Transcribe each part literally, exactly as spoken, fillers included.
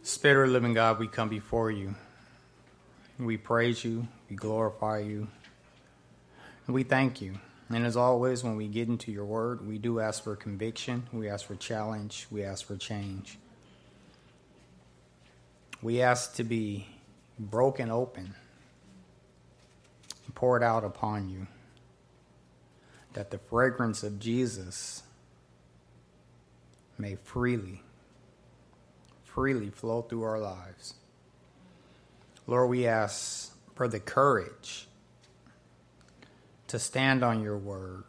Spirit of the living God, we come before you. We praise you. We glorify you. And we thank you. And as always, when we get into your word, we do ask for conviction. We ask for challenge. We ask for change. We ask to be broken open, poured out upon you, that the fragrance of Jesus may freely freely flow through our lives. Lord, we ask for the courage to stand on your word,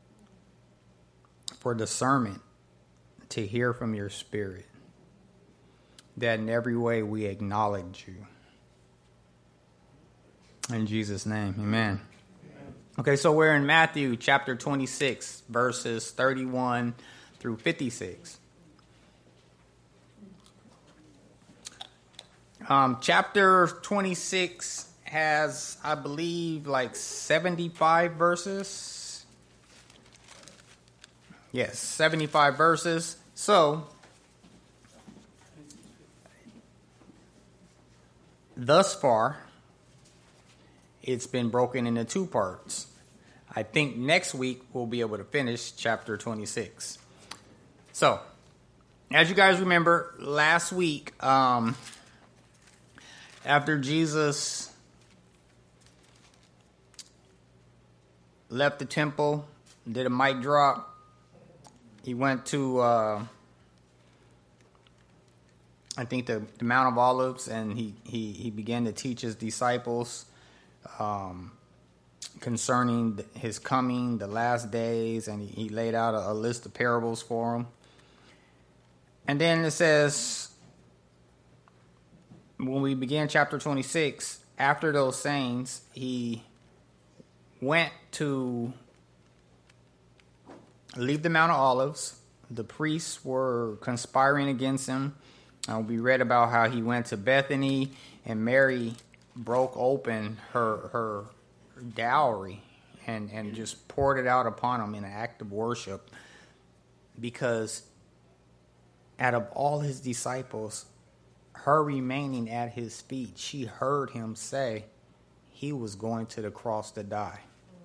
for discernment to hear from your spirit, that in every way we acknowledge you. In Jesus' name, amen. Okay, so we're in Matthew chapter twenty-six, verses thirty-one through fifty-six. Um, chapter twenty-six has, I believe, like seventy-five verses. Yes, seventy-five verses. So, thus far, it's been broken into two parts. I think next week we'll be able to finish chapter twenty-six. So, as you guys remember, last week, um... after Jesus left the temple, did a mic drop, he went to, uh, I think, the, the Mount of Olives, and he, he, he began to teach his disciples um, concerning his coming, the last days, and he, he laid out a, a list of parables for them. And then it says, when we began chapter twenty-six, after those sayings, he went to leave the Mount of Olives. The priests were conspiring against him. Uh, we read about how he went to Bethany, and Mary broke open her her dowry and, and just poured it out upon him in an act of worship, because out of all his disciples, her remaining at his feet, she heard him say he was going to the cross to die.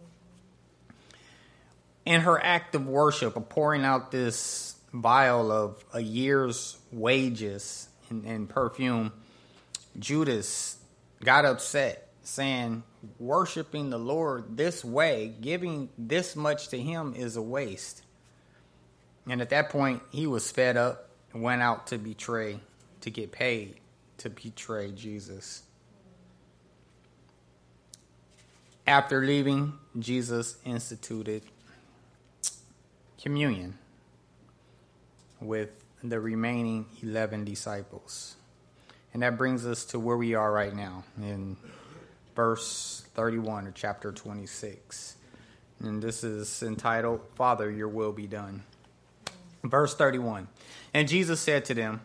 In her act of worship, of pouring out this vial of a year's wages in, in perfume, Judas got upset, saying, worshiping the Lord this way, giving this much to him is a waste. And at that point, he was fed up and went out to betray, to get paid to betray Jesus. After leaving, Jesus instituted communion with the remaining eleven disciples. And that brings us to where we are right now in verse thirty-one of chapter twenty-six. And this is entitled, Father, Your Will Be Done. Verse thirty-one. And Jesus said to them,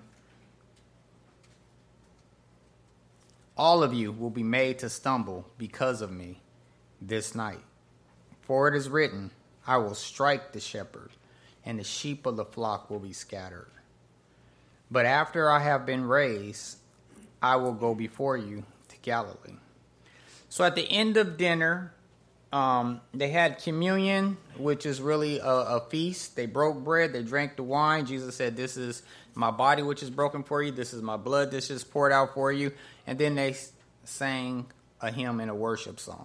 all of you will be made to stumble because of me this night. For it is written, I will strike the shepherd, and the sheep of the flock will be scattered. But after I have been raised, I will go before you to Galilee. So at the end of dinner, um, they had communion, which is really a, a feast. They broke bread, they drank the wine. Jesus said, this is my body, which is broken for you. This is my blood, this is poured out for you. And then they sang a hymn and a worship song.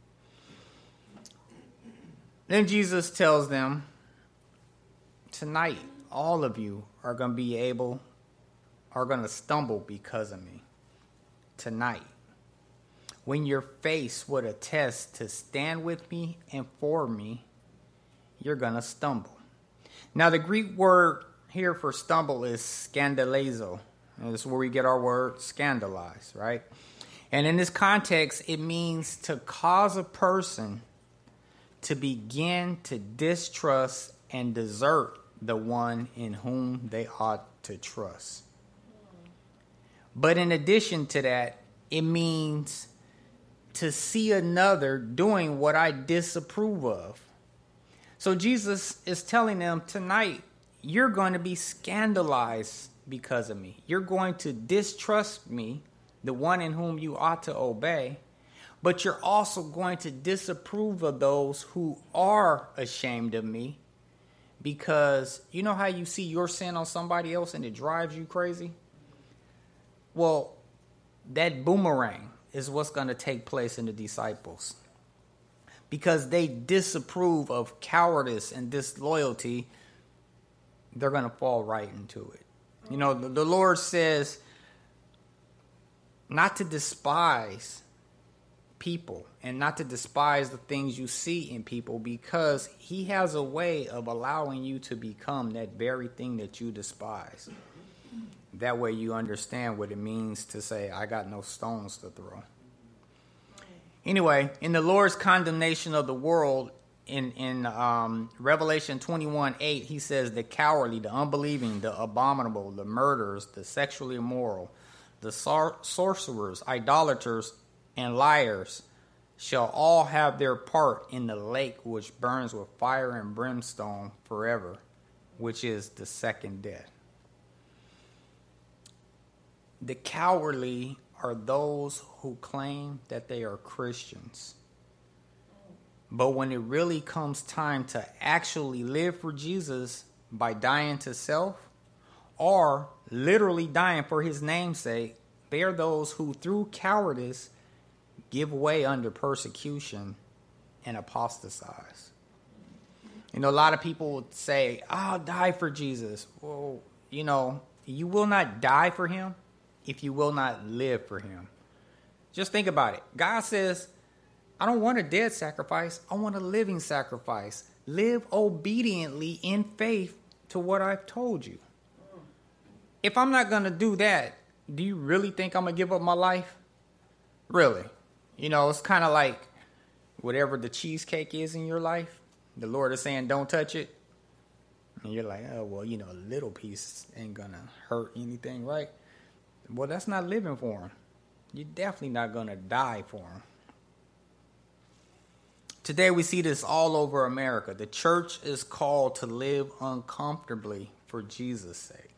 Then Jesus tells them, tonight, all of you are going to be able, are going to stumble because of me. Tonight. When you're faced with a test to stand with me and for me, you're going to stumble. Now, the Greek word here for stumble is scandalizo. And this is where we get our word scandalize, right? And in this context, it means to cause a person to begin to distrust and desert the one in whom they ought to trust. But in addition to that, it means to see another doing what I disapprove of. So Jesus is telling them tonight, you're going to be scandalized because of me. You're going to distrust me, the one in whom you ought to obey, but you're also going to disapprove of those who are ashamed of me, because you know how you see your sin on somebody else and it drives you crazy? Well, that boomerang is what's going to take place in the disciples, because they disapprove of cowardice and disloyalty. They're going to fall right into it. You know, the, the Lord says not to despise people and not to despise the things you see in people, because he has a way of allowing you to become that very thing that you despise. That way you understand what it means to say, I got no stones to throw. Anyway, in the Lord's condemnation of the world, in, in um, Revelation twenty-one eight, he says, the cowardly, the unbelieving, the abominable, the murderers, the sexually immoral, the sor- sorcerers, idolaters, and liars shall all have their part in the lake which burns with fire and brimstone forever, which is the second death. The cowardly are those who claim that they are Christians. But when it really comes time to actually live for Jesus by dying to self, or literally dying for his name's sake, they are those who, through cowardice, give way under persecution and apostatize. You know, a lot of people would say, I'll die for Jesus. Well, you know, you will not die for him if you will not live for him. Just think about it. God says, I don't want a dead sacrifice. I want a living sacrifice. Live obediently in faith to what I've told you. If I'm not going to do that, do you really think I'm going to give up my life? Really? You know, it's kind of like whatever the cheesecake is in your life, the Lord is saying, don't touch it. And you're like, oh, well, you know, a little piece ain't going to hurt anything, right? Well, that's not living for him. You're definitely not going to die for him. Today we see this all over America. The church is called to live uncomfortably for Jesus' sake.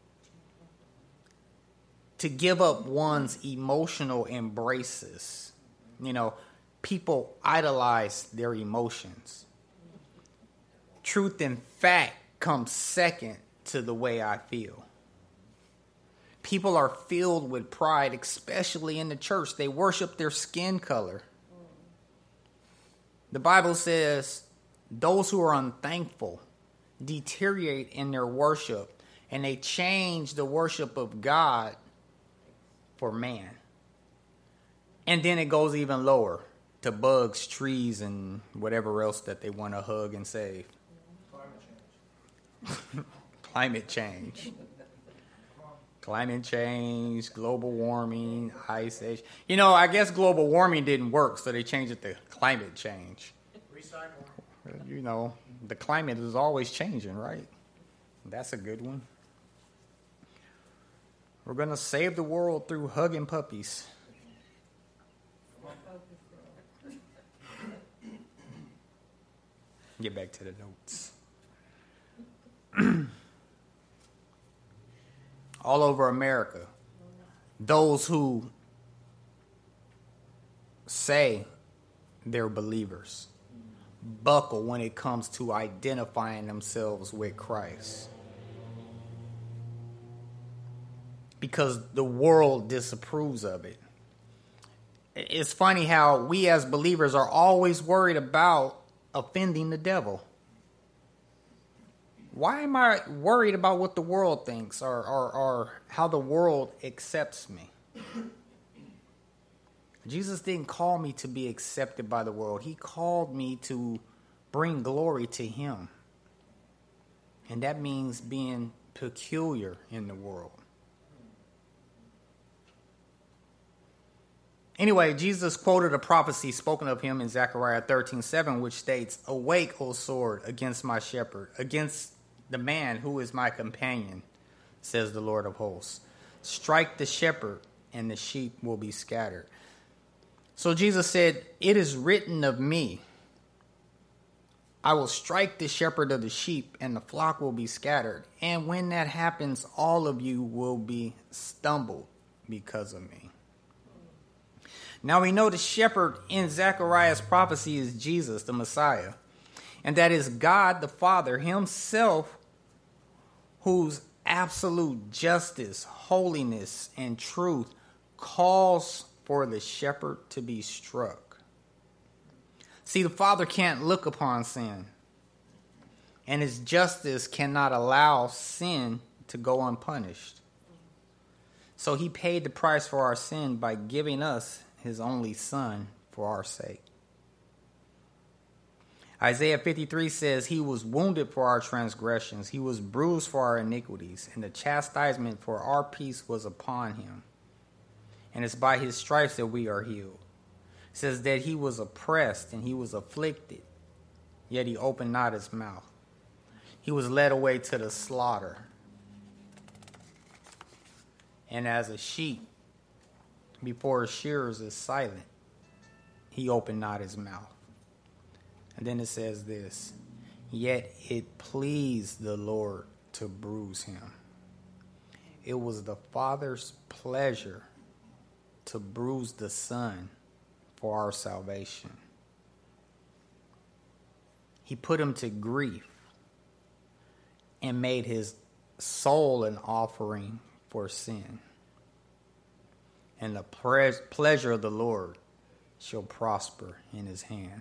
To give up one's emotional embraces. You know, people idolize their emotions. Truth and fact comes second to the way I feel. People are filled with pride, especially in the church. They worship their skin color. The Bible says those who are unthankful deteriorate in their worship, and they change the worship of God for man. And then it goes even lower to bugs, trees, and whatever else that they want to hug and save. Climate change. Climate change. Climate change, global warming, ice age. You know, I guess global warming didn't work, so they changed it to climate change. Recycle. You know, the climate is always changing, right? That's a good one. We're going to save the world through hugging puppies. Get back to the notes. All over America, those who say they're believers buckle when it comes to identifying themselves with Christ, because the world disapproves of it. It's funny how we as believers are always worried about offending the devil. Why am I worried about what the world thinks, or, or, or how the world accepts me? Jesus didn't call me to be accepted by the world. He called me to bring glory to him. And that means being peculiar in the world. Anyway, Jesus quoted a prophecy spoken of him in Zechariah thirteen seven, which states, "Awake, O sword, against my shepherd, against the man who is my companion, says the Lord of hosts. Strike the shepherd, and the sheep will be scattered." So Jesus said, it is written of me. I will strike the shepherd of the sheep, and the flock will be scattered. And when that happens, all of you will be stumbled because of me. Now we know the shepherd in Zechariah's prophecy is Jesus, the Messiah. And that is God the Father himself, whose absolute justice, holiness, and truth calls for the shepherd to be struck. See, the Father can't look upon sin, and his justice cannot allow sin to go unpunished. So he paid the price for our sin by giving us his only Son for our sake. Isaiah fifty-three says, he was wounded for our transgressions, he was bruised for our iniquities, and the chastisement for our peace was upon him. And it's by his stripes that we are healed. It says that he was oppressed and he was afflicted, yet he opened not his mouth. He was led away to the slaughter. And as a sheep before his shearers is silent, he opened not his mouth. And then it says this, yet it pleased the Lord to bruise him. It was the Father's pleasure to bruise the Son for our salvation. He put him to grief and made his soul an offering for sin. And the pre- pleasure of the Lord shall prosper in his hand.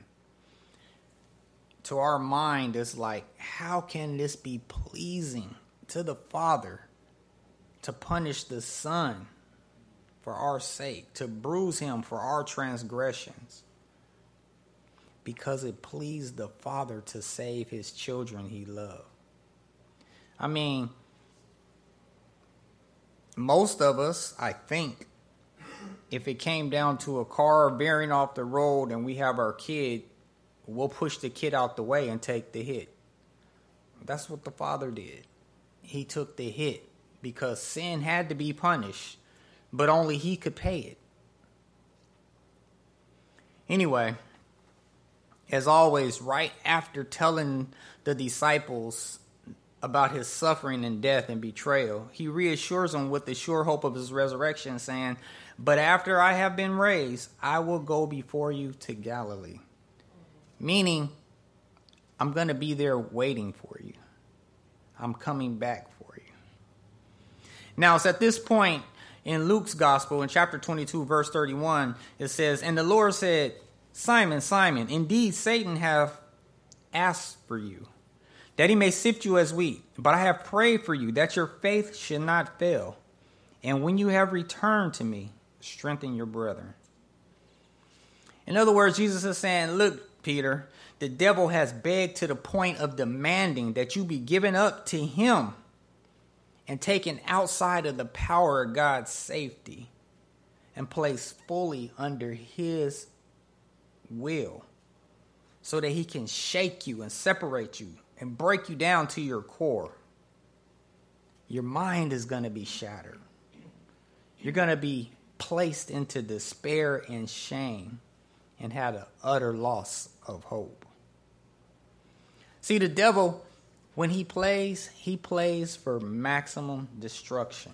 To our mind, it's like, how can this be pleasing to the Father to punish the Son for our sake, to bruise him for our transgressions? Because it pleased the Father to save his children he loved. I mean, most of us, I think, if it came down to a car veering off the road and we have our kid, we'll push the kid out the way and take the hit. That's what the Father did. He took the hit because sin had to be punished, but only he could pay it. Anyway, as always, right after telling the disciples about his suffering and death and betrayal, he reassures them with the sure hope of his resurrection, saying, but after I have been raised, I will go before you to Galilee. Meaning, I'm going to be there waiting for you. I'm coming back for you. Now, it's at this point in Luke's gospel, in chapter twenty-two, verse thirty-one, it says, and the Lord said, Simon, Simon, indeed Satan hath asked for you, that he may sift you as wheat. But I have prayed for you, that your faith should not fail. And when you have returned to me, strengthen your brethren. In other words, Jesus is saying, look, Peter, the devil has begged to the point of demanding that you be given up to him and taken outside of the power of God's safety and placed fully under his will so that he can shake you and separate you and break you down to your core. Your mind is going to be shattered. You're going to be placed into despair and shame and had an utter loss of hope. See, the devil, when he plays, he plays for maximum destruction.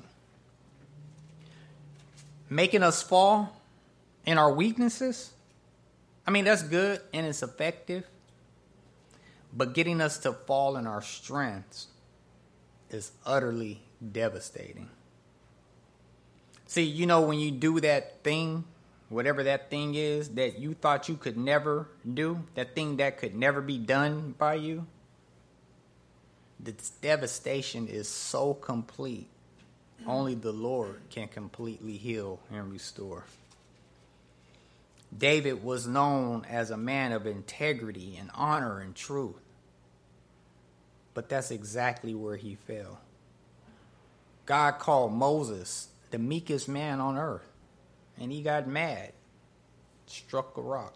Making us fall in our weaknesses, I mean, that's good and it's effective. But getting us to fall in our strengths is utterly devastating. See, you know, when you do that thing, whatever that thing is that you thought you could never do, that thing that could never be done by you, the devastation is so complete. Only the Lord can completely heal and restore. David was known as a man of integrity and honor and truth. But that's exactly where he fell. God called Moses the meekest man on earth. And he got mad, struck a rock.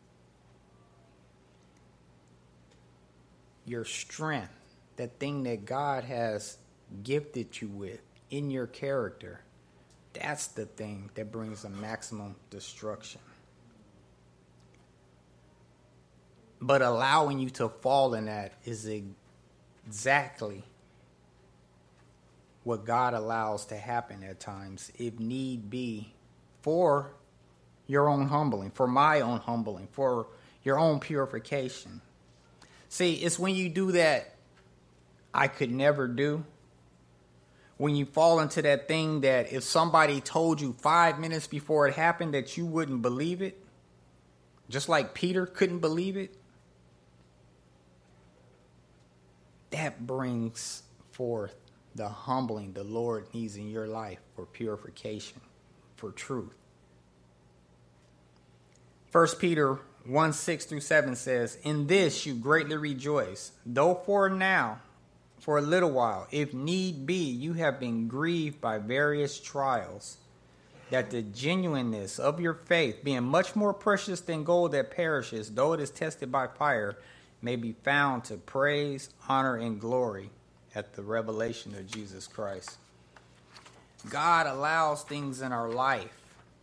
Your strength, that thing that God has gifted you with in your character, that's the thing that brings a maximum destruction. But allowing you to fall in that is exactly what God allows to happen at times, if need be, for your own humbling, for my own humbling, for your own purification. See, it's when you do that I could never do. When you fall into that thing that if somebody told you five minutes before it happened that you wouldn't believe it, just like Peter couldn't believe it, that brings forth the humbling the Lord needs in your life for purification, for truth. First Peter one, six through seven says, "In this you greatly rejoice, though for now, for a little while, if need be, you have been grieved by various trials, that the genuineness of your faith, being much more precious than gold that perishes, though it is tested by fire, may be found to praise, honor, and glory at the revelation of Jesus Christ." God allows things in our life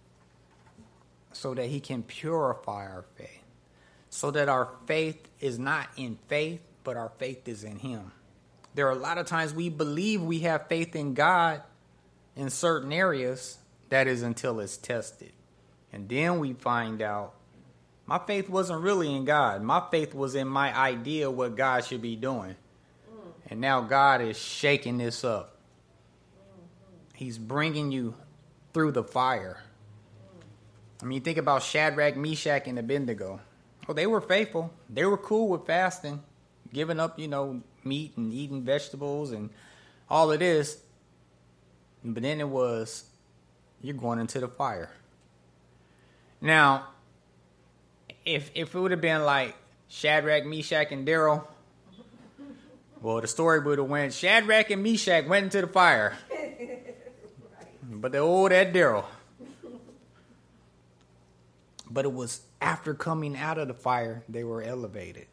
so that he can purify our faith, so that our faith is not in faith, but our faith is in him. There are a lot of times we believe we have faith in God in certain areas. That is until it's tested. And then we find out my faith wasn't really in God. My faith was in my idea of what God should be doing. And now God is shaking this up. He's bringing you through the fire. I mean, think about Shadrach, Meshach, and Abednego. Oh, they were faithful. They were cool with fasting, giving up, you know, meat and eating vegetables and all of this. But then it was, you're going into the fire. Now, if if it would have been like Shadrach, Meshach, and Daryl, well, the story would have went, Shadrach and Meshach went into the fire. Right. But the old that Daryl. But it was after coming out of the fire, they were elevated.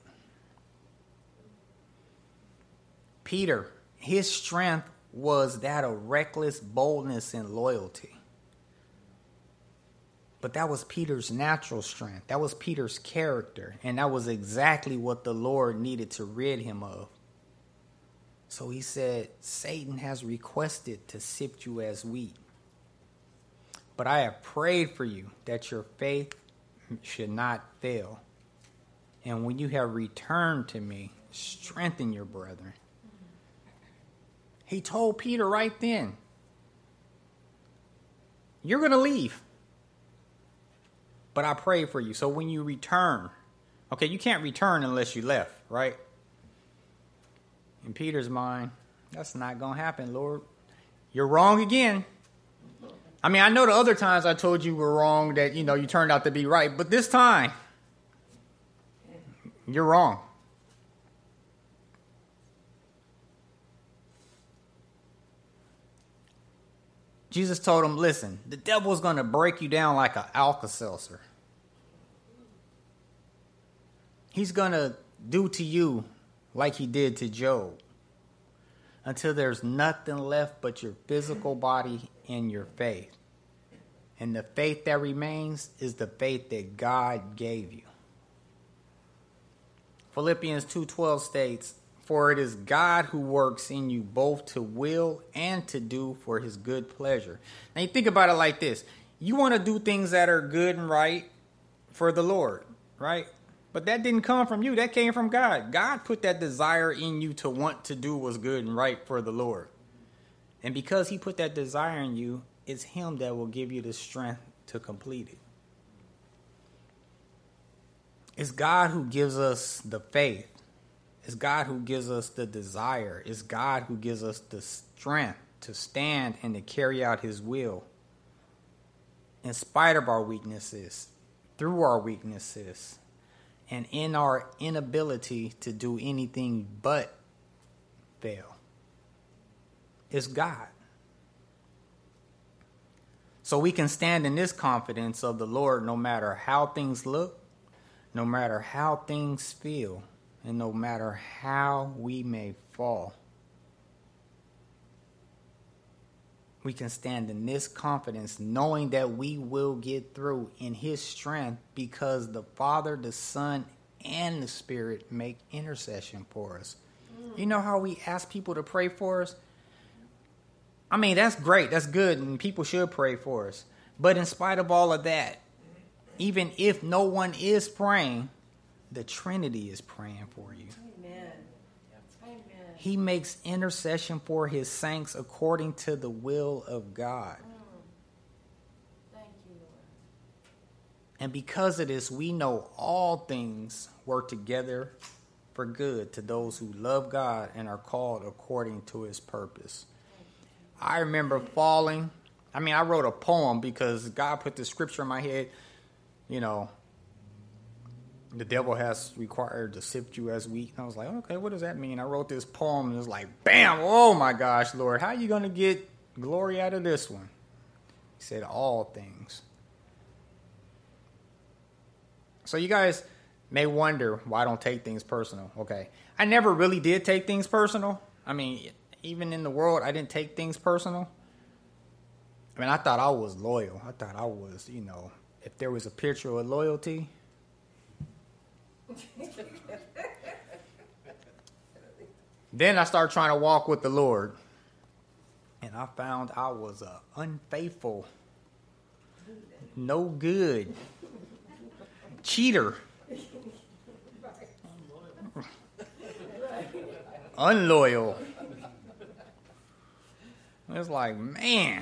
Peter, his strength was that of reckless boldness and loyalty. But that was Peter's natural strength. That was Peter's character. And that was exactly what the Lord needed to rid him of. So he said, Satan has requested to sift you as wheat. But I have prayed for you that your faith should not fail. And when you have returned to me, strengthen your brethren. He told Peter right then, you're going to leave. But I pray for you. So when you return, okay, you can't return unless you left, right? In Peter's mind, that's not going to happen, Lord. You're wrong again. I mean, I know the other times I told you were wrong, that, you know, you turned out to be right. But this time, you're wrong. Jesus told him, listen, the devil's going to break you down like an Alka-Seltzer. He's going to do to you like he did to Job, until there's nothing left but your physical body and your faith. And the faith that remains is the faith that God gave you. Philippians two twelve states, for it is God who works in you both to will and to do for his good pleasure. Now you think about it like this. You want to do things that are good and right for the Lord, right? But that didn't come from you. That came from God. God put that desire in you to want to do what's good and right for the Lord. And because he put that desire in you, it's him that will give you the strength to complete it. It's God who gives us the faith. It's God who gives us the desire. It's God who gives us the strength to stand and to carry out his will. In spite of our weaknesses, through our weaknesses, and in our inability to do anything but fail. It's God. So we can stand in this confidence of the Lord no matter how things look, no matter how things feel, and no matter how we may fall. We can stand in this confidence knowing that we will get through in his strength, because the Father, the Son, and the Spirit make intercession for us. You know how we ask people to pray for us? I mean, that's great. That's good. And people should pray for us. But in spite of all of that, even if no one is praying, the Trinity is praying for you. Amen. Amen. He makes intercession for his saints according to the will of God. Mm. Thank you, Lord. And because of this, we know all things work together for good to those who love God and are called according to his purpose. I remember falling. I mean, I wrote a poem because God put the scripture in my head. You know, the devil has required to sift you as wheat. And I was like, okay, what does that mean? I wrote this poem and it was like, bam, oh my gosh, Lord, how are you going to get glory out of this one? He said, all things. So you guys may wonder why I don't take things personal. Okay. I never really did take things personal. I mean, even in the world, I didn't take things personal. I mean, I thought I was loyal. I thought I was, you know, if there was a picture of loyalty. Then I started trying to walk with the Lord. And I found I was a unfaithful, no good, cheater, unloyal. It's like, man.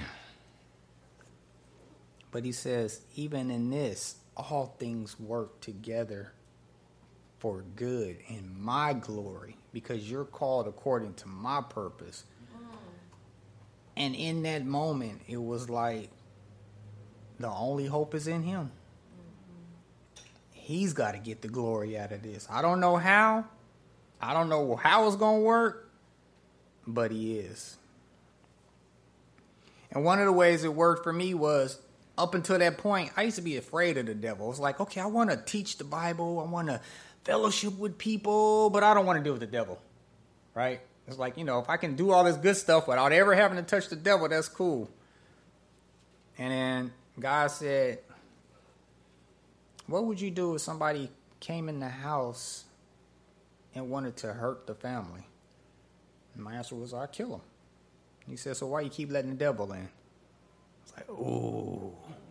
But he says, even in this, all things work together for good in my glory, because you're called according to my purpose. Mm. And in that moment, it was like the only hope is in him. Mm-hmm. He's got to get the glory out of this. I don't know how. I don't know how it's going to work, but he is. And one of the ways it worked for me was, up until that point, I used to be afraid of the devil. It's like, okay, I want to teach the Bible. I want to fellowship with people, but I don't want to deal with the devil, right? It's like, you know, if I can do all this good stuff without ever having to touch the devil, that's cool. And then God said, what would you do if somebody came in the house and wanted to hurt the family? And my answer was, I'd kill him. He said, so why you keep letting the devil in? It's like, ooh.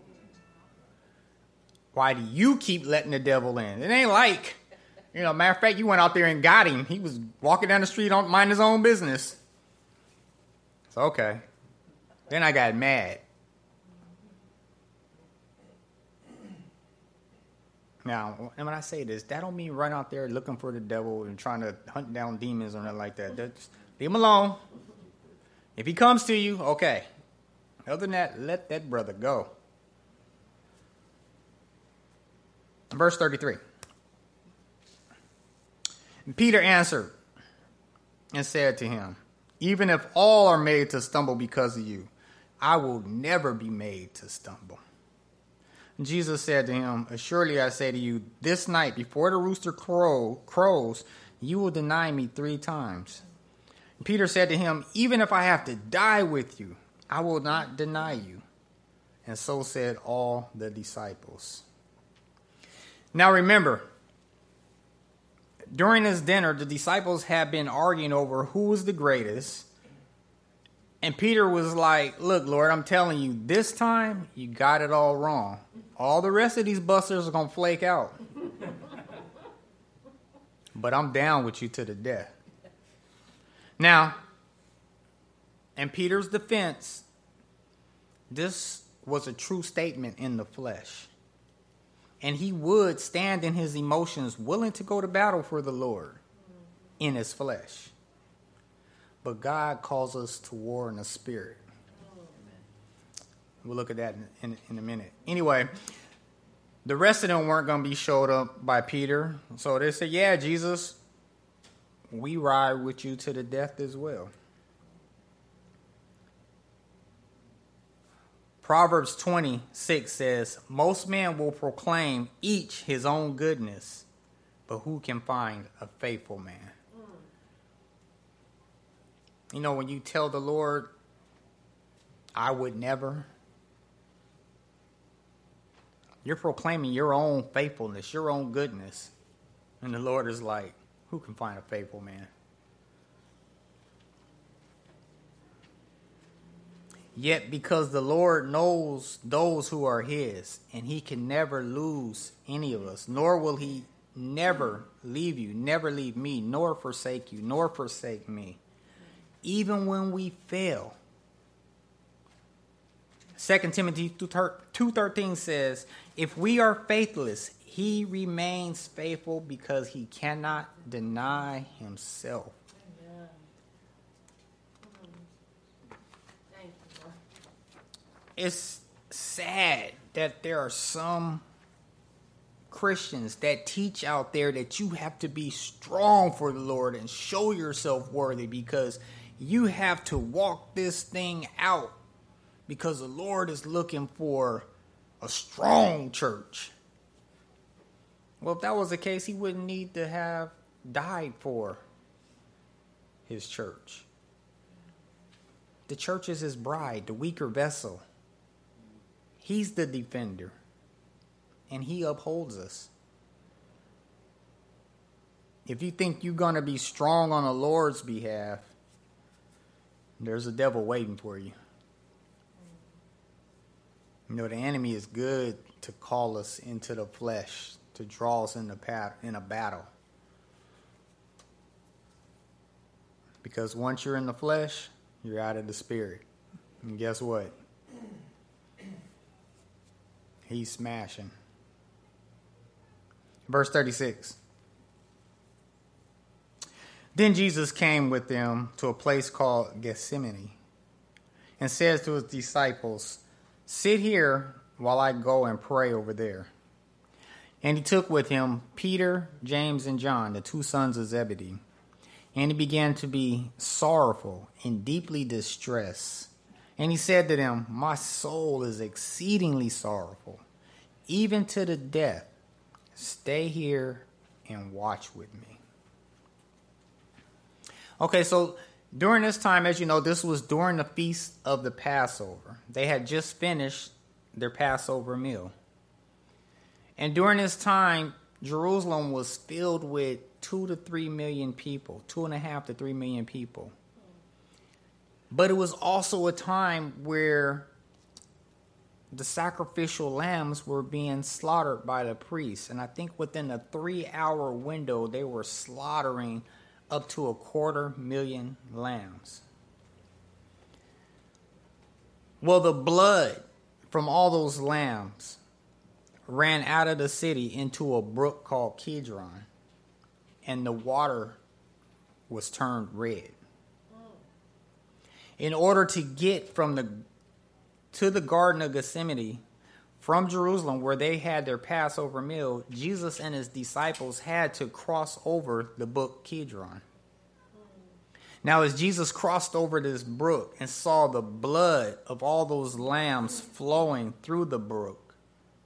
Why do you keep letting the devil in? It ain't like, you know, matter of fact, you went out there and got him. He was walking down the street, on mind his own business. So, okay. Then I got mad. Now, and when I say this, that don't mean run out there looking for the devil and trying to hunt down demons or nothing like that. Just leave him alone. If he comes to you, okay. Other than that, let that brother go. Verse thirty-three. And Peter answered and said to him, even if all are made to stumble because of you, I will never be made to stumble. And Jesus said to him, assuredly I say to you, this night before the rooster crow, crows, you will deny me three times. And Peter said to him, even if I have to die with you, I will not deny you. And so said all the disciples. Now remember, during this dinner, the disciples had been arguing over who was the greatest. And Peter was like, look, Lord, I'm telling you, this time you got it all wrong. All the rest of these busters are going to flake out. But I'm down with you to the death. Now, in Peter's defense, this was a true statement in the flesh. And he would stand in his emotions, willing to go to battle for the Lord in his flesh. But God calls us to war in the spirit. We'll look at that in, in, in a minute. Anyway, the rest of them weren't going to be showed up by Peter. So they said, yeah, Jesus, we ride with you to the death as well. Proverbs twenty-six says, most men will proclaim each his own goodness, but who can find a faithful man? Mm. You know, when you tell the Lord, I would never, you're proclaiming your own faithfulness, your own goodness. And the Lord is like, who can find a faithful man? Yet because the Lord knows those who are his, and he can never lose any of us, nor will he never leave you, never leave me, nor forsake you, nor forsake me. Even when we fail. Second Timothy two thirteen says, if we are faithless, he remains faithful because he cannot deny himself. Amen. Thank you, Lord. It's sad that there are some Christians that teach out there that you have to be strong for the Lord and show yourself worthy because you have to walk this thing out because the Lord is looking for a strong church. Well, if that was the case, he wouldn't need to have died for his church. The church is his bride, the weaker vessel. He's the defender, and he upholds us. If you think you're going to be strong on the Lord's behalf, there's a devil waiting for you. You know, the enemy is good to call us into the flesh, to draw us in, the pat- in a battle. Because once you're in the flesh, you're out of the spirit. And guess what? He's smashing. Verse thirty-six. Then Jesus came with them to a place called Gethsemane and says to his disciples, sit here while I go and pray over there. And he took with him Peter, James, and John, the two sons of Zebedee. And he began to be sorrowful and deeply distressed. And he said to them, my soul is exceedingly sorrowful, even to the death. Stay here and watch with me. Okay, so during this time, as you know, this was during the feast of the Passover. They had just finished their Passover meal. And during this time, Jerusalem was filled with two to three million people, two and a half to three million people. But it was also a time where the sacrificial lambs were being slaughtered by the priests. And I think within a three-hour window, they were slaughtering up to a quarter million lambs. Well, the blood from all those lambs ran out of the city into a brook called Kidron, and the water was turned red. In order to get from the to the Garden of Gethsemane from Jerusalem, where they had their Passover meal, Jesus and his disciples had to cross over the brook Kidron. Now, as Jesus crossed over this brook and saw the blood of all those lambs flowing through the brook,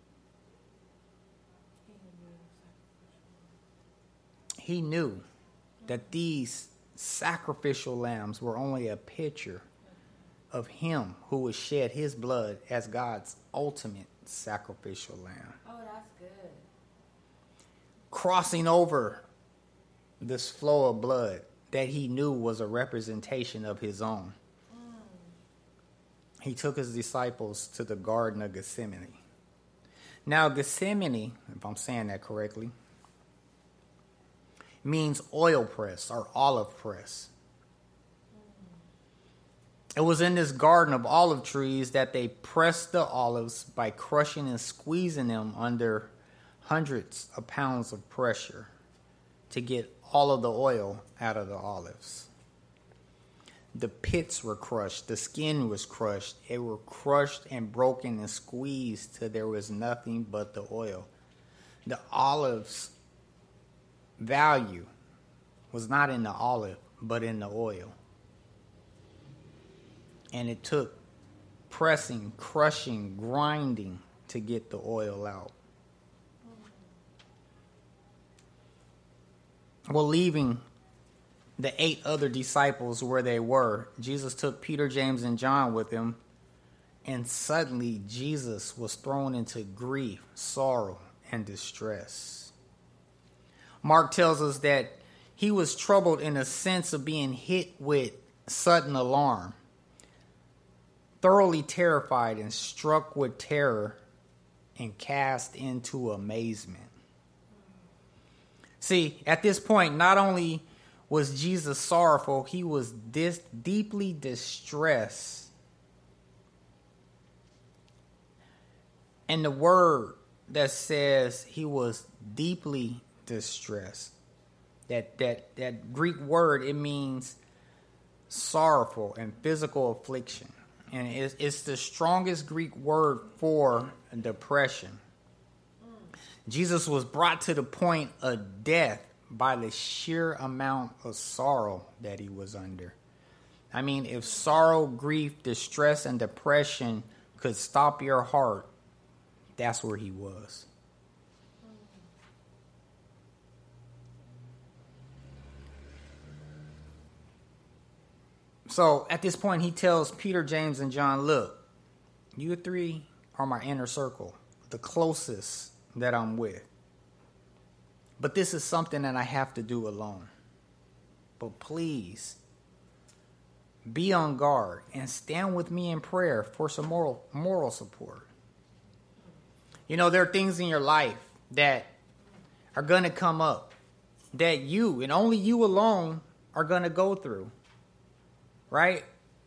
he knew that these sacrificial lambs were only a picture of him who would shed his blood as God's ultimate sacrificial lamb. Oh, that's good. Crossing over this flow of blood that he knew was a representation of his own. Mm. He took his disciples to the Garden of Gethsemane. Now, Gethsemane, if I'm saying that correctly, means oil press or olive press. It was in this garden of olive trees that they pressed the olives by crushing and squeezing them under hundreds of pounds of pressure to get all of the oil out of the olives. The pits were crushed. The skin was crushed. It were crushed and broken and squeezed till there was nothing but the oil. The olives' value was not in the olive, but in the oil. And it took pressing, crushing, grinding to get the oil out. Well, leaving the eight other disciples where they were, Jesus took Peter, James, and John with him. And suddenly Jesus was thrown into grief, sorrow, and distress. Mark tells us that he was troubled in a sense of being hit with sudden alarm, thoroughly terrified and struck with terror and cast into amazement. See, at this point, not only was Jesus sorrowful, he was dis- deeply distressed. And the word that says he was deeply distressed, that, that, that Greek word, it means sorrowful and physical affliction. And it's, it's the strongest Greek word for depression. Jesus was brought to the point of death by the sheer amount of sorrow that he was under. I mean, if sorrow, grief, distress, and depression could stop your heart, that's where he was. So at this point, he tells Peter, James, and John, look, you three are my inner circle, the closest that I'm with. But this is something that I have to do alone. But please, be on guard and stand with me in prayer for some moral, moral support. You know, there are things in your life that are going to come up that you, and only you alone, are going to go through. Right?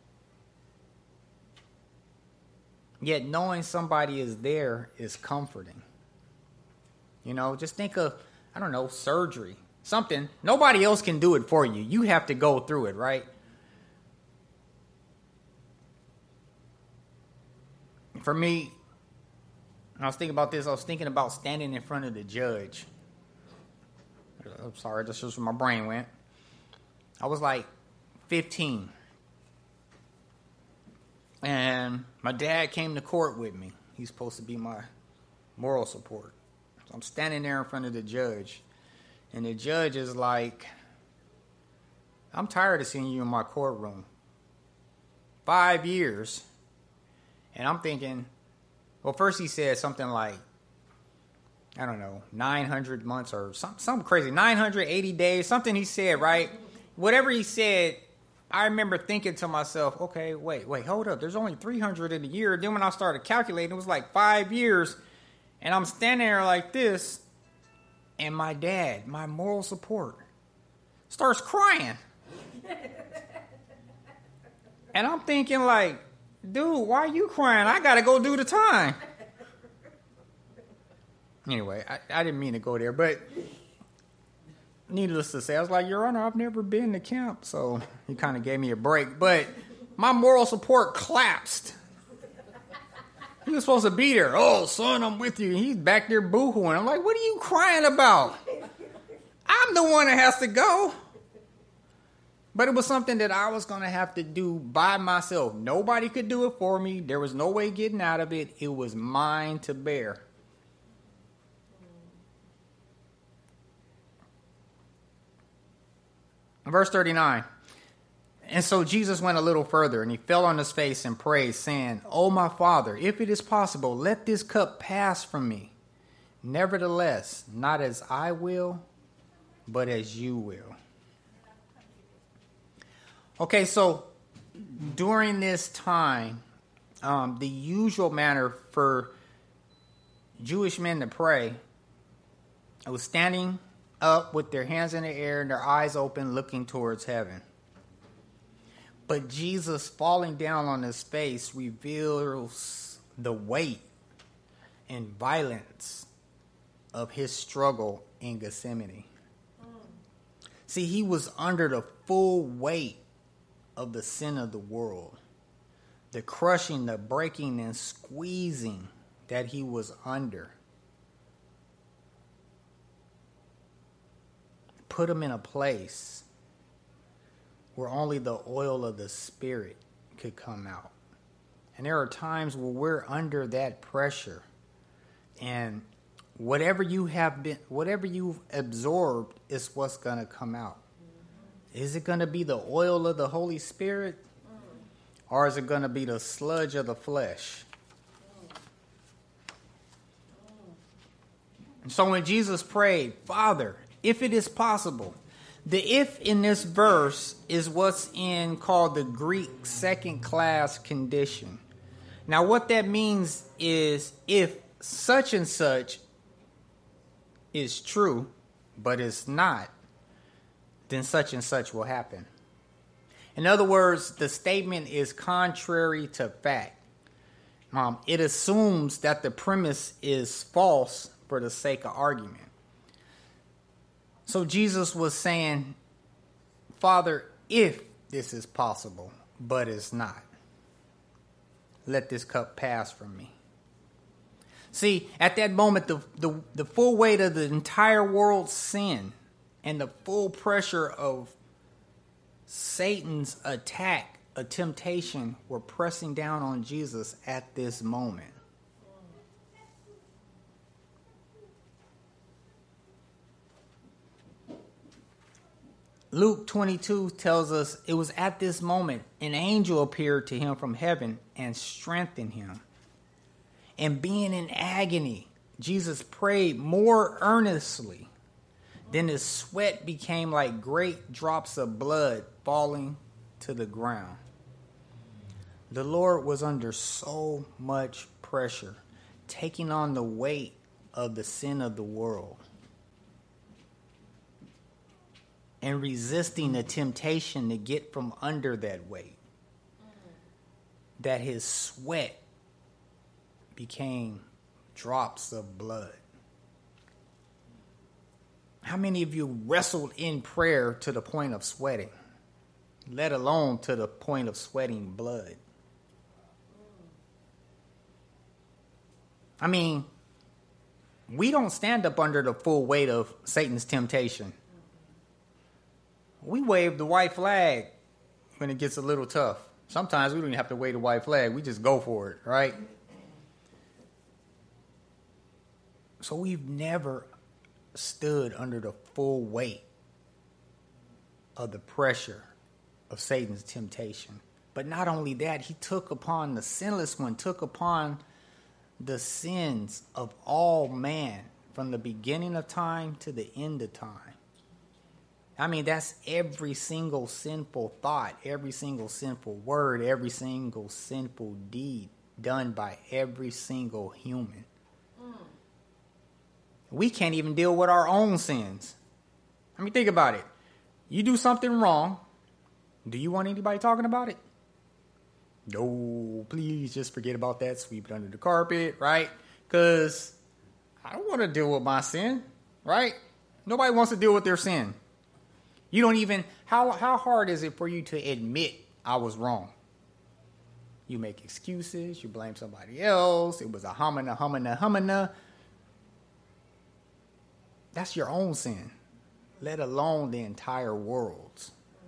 Yet knowing somebody is there is comforting. You know, just think of, I don't know, surgery. Something. Nobody else can do it for you. You have to go through it, right? For me, when I was thinking about this, I was thinking about standing in front of the judge. I'm sorry, that's just where my brain went. I was like fifteen. And my dad came to court with me. He's supposed to be my moral support. So I'm standing there in front of the judge. And the judge is like, I'm tired of seeing you in my courtroom. Five years. And I'm thinking, well, first he said something like, I don't know, nine hundred months or some, something crazy. nine hundred eighty days, something he said, right? Whatever he said, I remember thinking to myself, okay, wait, wait, hold up. There's only three hundred in a year. Then when I started calculating, it was like five years. And I'm standing there like this. And my dad, my moral support, starts crying. And I'm thinking like, dude, why are you crying? I got to go do the time. Anyway, I, I didn't mean to go there, but needless to say, I was like, Your Honor, I've never been to camp, so he kind of gave me a break. But my moral support collapsed. He was supposed to be there. Oh, son, I'm with you. He's back there boo-hooing. I'm like, what are you crying about? I'm the one that has to go. But it was something that I was going to have to do by myself. Nobody could do it for me. There was no way getting out of it. It was mine to bear. Verse thirty-nine. And so Jesus went a little further, and he fell on his face and prayed, saying, O my Father, if it is possible, let this cup pass from me. Nevertheless, not as I will, but as you will. Okay, so during this time, um, the usual manner for Jewish men to pray, it was standing up with their hands in the air and their eyes open, looking towards heaven. But Jesus falling down on his face reveals the weight and violence of his struggle in Gethsemane. See, he was under the full weight of the sin of the world, the crushing, the breaking, and squeezing that he was under. Put him in a place where only the oil of the Spirit could come out. And there are times where we're under that pressure, and whatever you have been, whatever you've absorbed is what's going to come out. Is it going to be the oil of the Holy Spirit, or is it going to be the sludge of the flesh? And so when Jesus prayed, Father, if it is possible. The if in this verse is what's in called the Greek second class condition. Now what that means is if such and such is true, but it's not, then such and such will happen. In other words, the statement is contrary to fact. Um, it assumes that the premise is false for the sake of argument. So Jesus was saying, Father, if this is possible, but it's not, let this cup pass from me. See, at that moment, the, the, the full weight of the entire world's sin and the full pressure of Satan's attack, a temptation, were pressing down on Jesus at this moment. Luke twenty-two tells us it was at this moment an angel appeared to him from heaven and strengthened him. And being in agony, Jesus prayed more earnestly. Then his sweat became like great drops of blood falling to the ground. The Lord was under so much pressure, taking on the weight of the sin of the world and resisting the temptation to get from under that weight, that his sweat became drops of blood. How many of you wrestled in prayer to the point of sweating, let alone to the point of sweating blood? I mean, we don't stand up under the full weight of Satan's temptation. We wave the white flag when it gets a little tough. Sometimes we don't even have to wave the white flag. We just go for it, right? So we've never stood under the full weight of the pressure of Satan's temptation. But not only that, he took upon, the sinless one took upon the sins of all man from the beginning of time to the end of time. I mean, that's every single sinful thought, every single sinful word, every single sinful deed done by every single human. Mm. We can't even deal with our own sins. I mean, think about it. You do something wrong. Do you want anybody talking about it? No, please just forget about that. Sweep it under the carpet, right? Because I don't want to deal with my sin, right? Nobody wants to deal with their sin. You don't even, how how hard is it for you to admit I was wrong? You make excuses, you blame somebody else. It was a humana, humana, humana. That's your own sin, let alone the entire world's.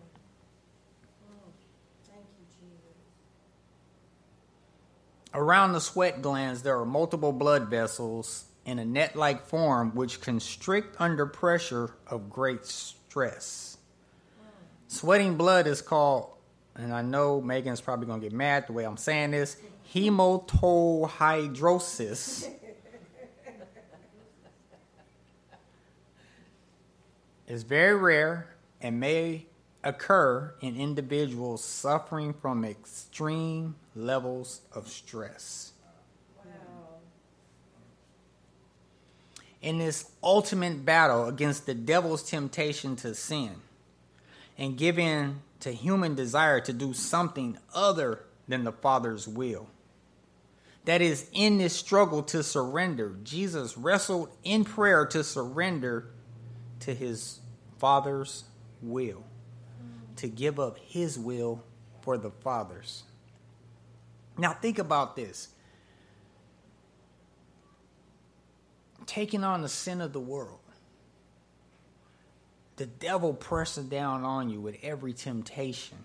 Around the sweat glands, there are multiple blood vessels in a net-like form which constrict under pressure of great stress. Sweating blood is called, and I know Megan's probably going to get mad the way I'm saying this, hematohydrosis. It's very rare and may occur in individuals suffering from extreme levels of stress. Wow. In this ultimate battle against the devil's temptation to sin and give in to human desire to do something other than the Father's will. That is, in this struggle to surrender, Jesus wrestled in prayer to surrender to his Father's will, to give up his will for the Father's. Now think about this. Taking on the sin of the world. The devil pressing down on you with every temptation.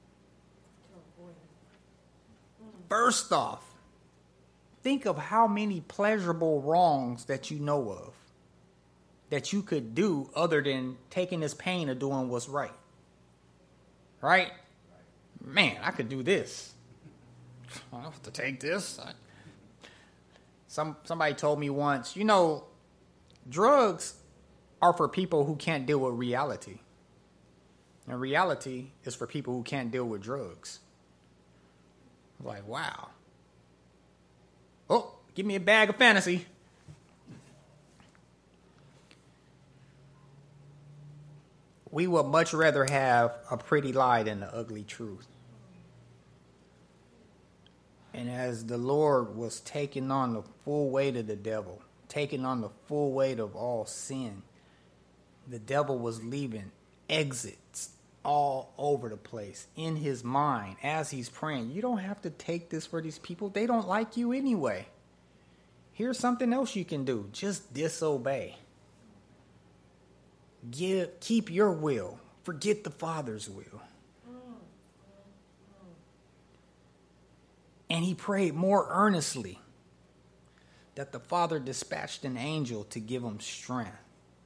First off, think of how many pleasurable wrongs that you know of that you could do other than taking this pain of doing what's right. Right? Man, I could do this. I don't have to take this. I... Some somebody told me once, you know, drugs are for people who can't deal with reality. And reality is for people who can't deal with drugs. Like, wow. Oh, give me a bag of fantasy. We would much rather have a pretty lie than the ugly truth. And as the Lord was taking on the full weight of the devil, taking on the full weight of all sin, the devil was leaving exits all over the place in his mind as he's praying. You don't have to take this for these people. They don't like you anyway. Here's something else you can do. Just disobey. Give, keep your will. Forget the Father's will. And he prayed more earnestly that the Father dispatched an angel to give him strength.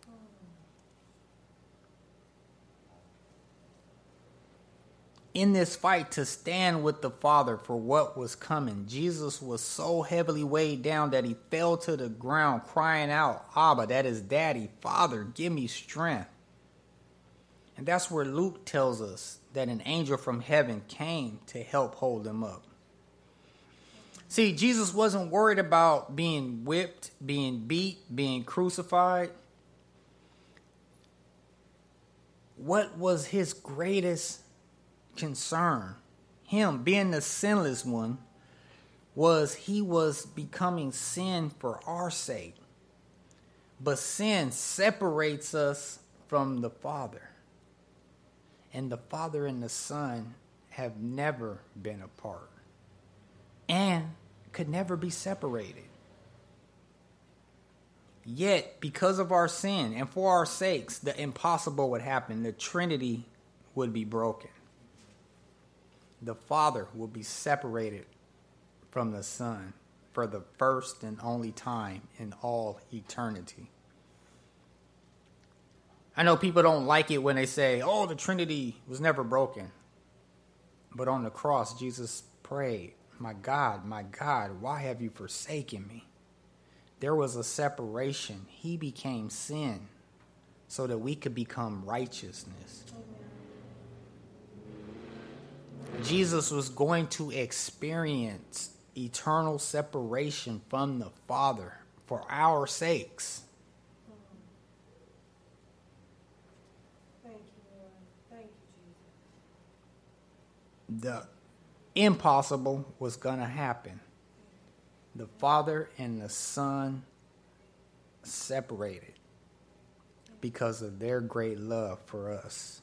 In this fight to stand with the Father for what was coming, Jesus was so heavily weighed down that he fell to the ground crying out, Abba, that is Daddy, Father, give me strength. And that's where Luke tells us that an angel from heaven came to help hold him up. See, Jesus wasn't worried about being whipped, being beat, being crucified. What was his greatest concern, him being the sinless one, was he was becoming sin for our sake. But sin separates us from the Father. And the Father and the Son have never been apart and could never be separated. Yet, because of our sin and for our sakes, the impossible would happen. The Trinity would be broken. The Father will be separated from the Son for the first and only time in all eternity. I know people don't like it when they say, oh, the Trinity was never broken. But on the cross, Jesus prayed, my God, my God, why have you forsaken me? There was a separation. He became sin so that we could become righteousness. Jesus was going to experience eternal separation from the Father for our sakes. Thank you, Lord. Thank you, Jesus. The impossible was going to happen. The Father and the Son separated because of their great love for us.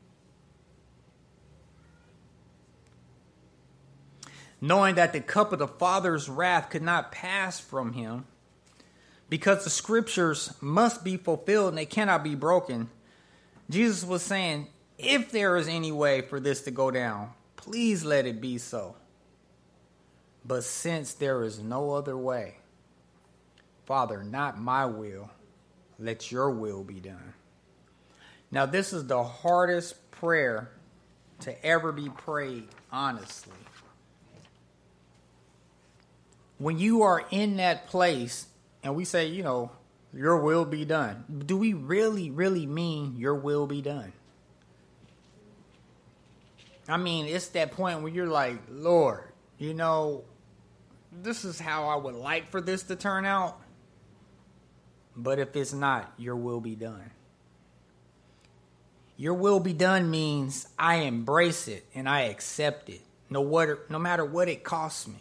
Knowing that the cup of the Father's wrath could not pass from him, because the scriptures must be fulfilled and they cannot be broken, Jesus was saying, if there is any way for this to go down, please let it be so. But since there is no other way, Father, not my will, let your will be done. Now, this is the hardest prayer to ever be prayed honestly. When you are in that place and we say, you know, your will be done, do we really, really mean your will be done? I mean, it's that point where you're like, Lord, you know, this is how I would like for this to turn out. But if it's not, your will be done. Your will be done means I embrace it and I accept it, no, what, no matter what it costs me.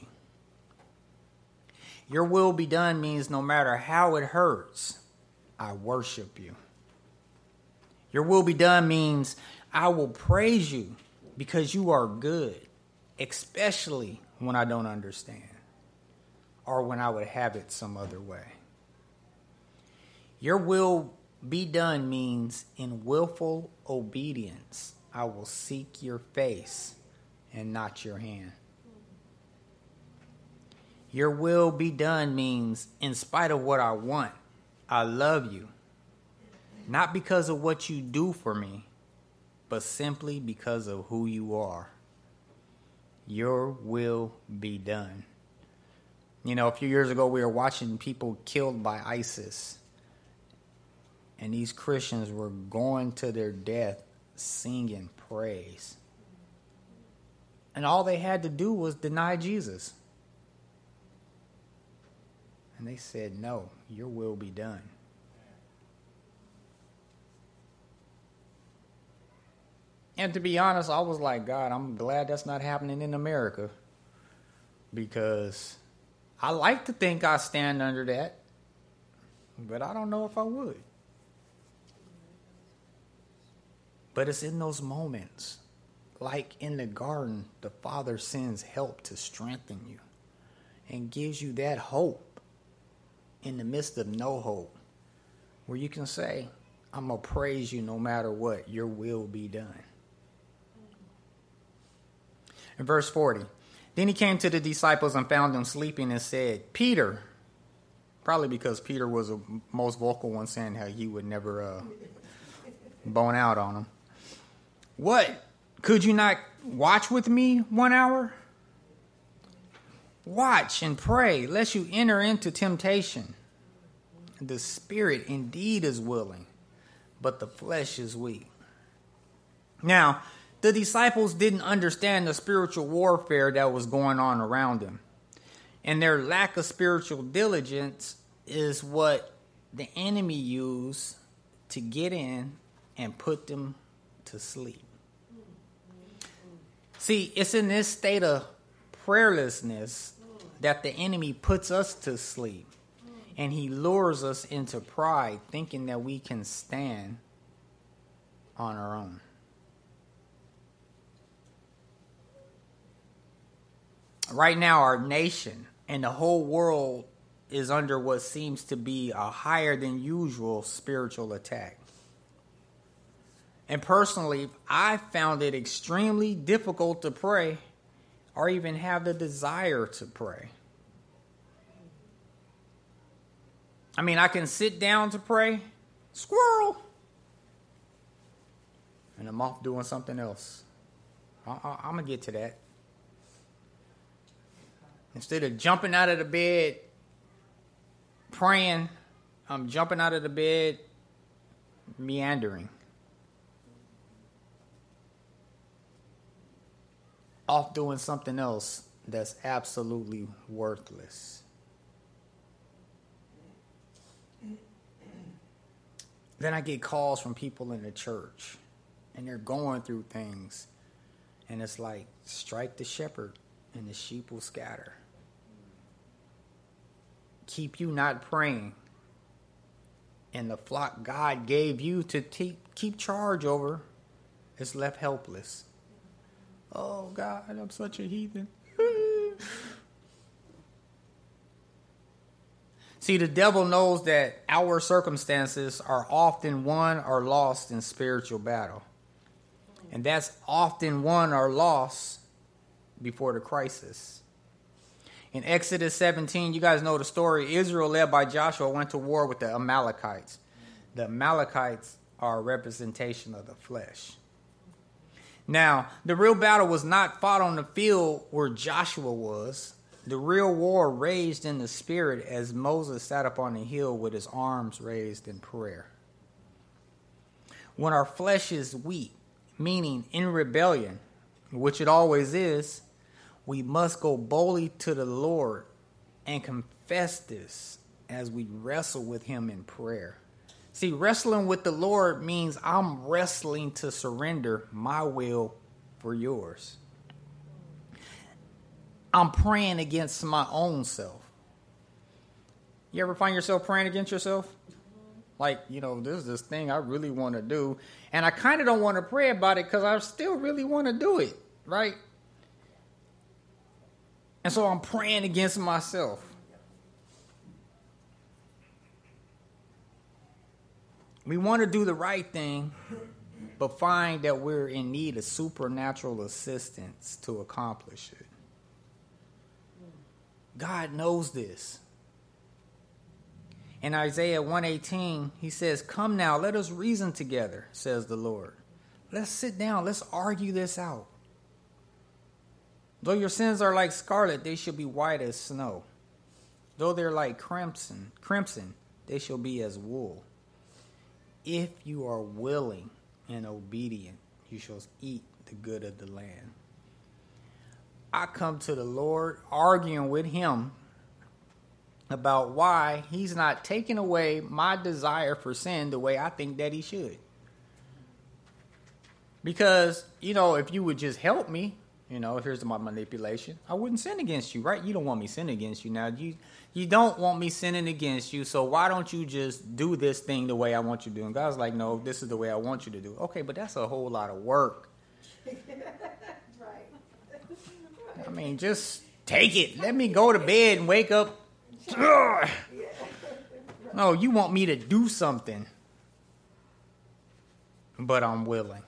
Your will be done means no matter how it hurts, I worship you. Your will be done means I will praise you because you are good, especially when I don't understand or when I would have it some other way. Your will be done means in willful obedience, I will seek your face and not your hand. Your will be done means in spite of what I want, I love you. Not because of what you do for me, but simply because of who you are. Your will be done. You know, a few years ago we were watching people killed by ISIS. And these Christians were going to their death singing praise. And all they had to do was deny Jesus. And they said, no, your will be done. And to be honest, I was like, God, I'm glad that's not happening in America. Because I like to think I stand under that. But I don't know if I would. But it's in those moments, like in the garden, the Father sends help to strengthen you and gives you that hope in the midst of no hope, where you can say, I'm going to praise you no matter what, your will be done. In verse forty, then he came to the disciples and found them sleeping and said, Peter, probably because Peter was the most vocal one saying how he would never uh, bone out on them. What? Could you not watch with me one hour? Watch and pray, lest you enter into temptation. The spirit indeed is willing, but the flesh is weak. Now, the disciples didn't understand the spiritual warfare that was going on around them. And their lack of spiritual diligence is what the enemy used to get in and put them to sleep. See, it's in this state of prayerlessness that the enemy puts us to sleep. And he lures us into pride, thinking that we can stand on our own. Right now, our nation and the whole world is under what seems to be a higher than usual spiritual attack. And personally, I found it extremely difficult to pray or even have the desire to pray. I mean, I can sit down to pray, squirrel, and I'm off doing something else. I, I, I'm going to get to that. Instead of jumping out of the bed, praying, I'm jumping out of the bed, meandering. Off doing something else that's absolutely worthless. Then I get calls from people in the church, and they're going through things, and it's like, strike the shepherd, and the sheep will scatter. Keep you not praying, and the flock God gave you to te- keep charge over is left helpless. Oh, God, I'm such a heathen. See, the devil knows that our circumstances are often won or lost in spiritual battle. And that's often won or lost before the crisis. In Exodus seventeen, you guys know the story. Israel, led by Joshua, went to war with the Amalekites. The Amalekites are a representation of the flesh. Now, the real battle was not fought on the field where Joshua was. The real war raged in the spirit as Moses sat up on the hill with his arms raised in prayer. When our flesh is weak, meaning in rebellion, which it always is, we must go boldly to the Lord and confess this as we wrestle with him in prayer. See, wrestling with the Lord means I'm wrestling to surrender my will for yours. I'm praying against my own self. You ever find yourself praying against yourself? Like, you know, there's this thing I really want to do, and I kind of don't want to pray about it because I still really want to do it, right? And so I'm praying against myself. We want to do the right thing, but find that we're in need of supernatural assistance to accomplish it. God knows this. In Isaiah one eighteen, he says, "Come now, let us reason together, says the Lord. Let's sit down, let's argue this out. Though your sins are like scarlet, they shall be white as snow. Though they're like crimson, crimson, they shall be as wool. if you are willing and obedient, you shall eat the good of the land. I come to the Lord arguing with him about why he's not taking away my desire for sin the way I think that he should. Because, you know, if you would just help me, you know, here's my manipulation, I wouldn't sin against you, right? You don't want me sinning against you now. You you don't want me sinning against you, so why don't you just do this thing the way I want you to do? And God's like, no, this is the way I want you to do. Okay, but that's a whole lot of work. Right. I mean, just take it. Let me go to bed and wake up. Ugh. No, you want me to do something, but I'm willing.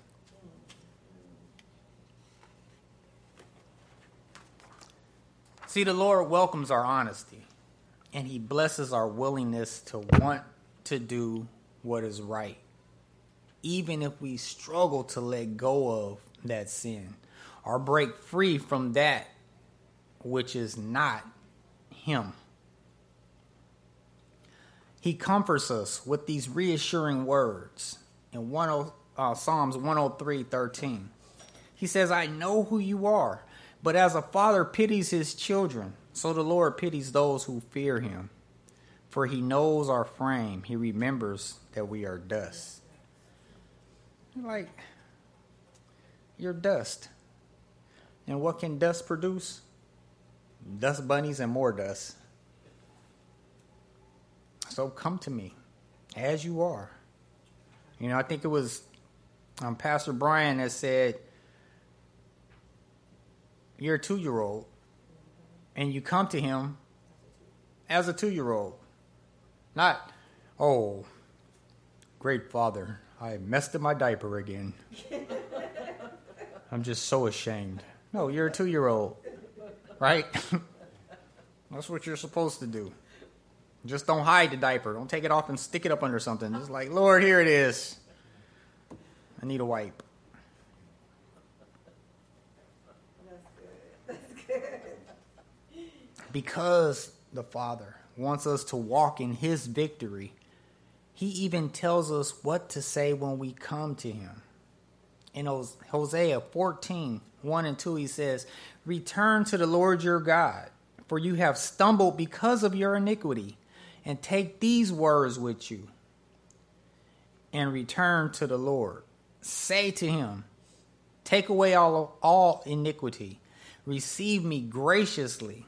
See, the Lord welcomes our honesty, and he blesses our willingness to want to do what is right, even if we struggle to let go of that sin or break free from that which is not him. He comforts us with these reassuring words in one, uh, Psalms one oh three thirteen. He says, I know who you are. But as a father pities his children, so the Lord pities those who fear him. For he knows our frame. He remembers that we are dust. You're like, you're dust. And what can dust produce? Dust bunnies and more dust. So come to me as you are. You know, I think it was um, Pastor Brian that said, you're a two-year-old, and you come to him as a two-year-old. Not, oh, great Father, I messed up my diaper again. I'm just so ashamed. No, you're a two-year-old, right? That's what you're supposed to do. Just don't hide the diaper. Don't take it off and stick it up under something. Just like, Lord, here it is. I need a wipe. Because the Father wants us to walk in his victory, he even tells us what to say when we come to him. In Hosea fourteen, one and two, he says, return to the Lord your God, for you have stumbled because of your iniquity, and take these words with you, and return to the Lord. Say to him, take away all, all iniquity, receive me graciously.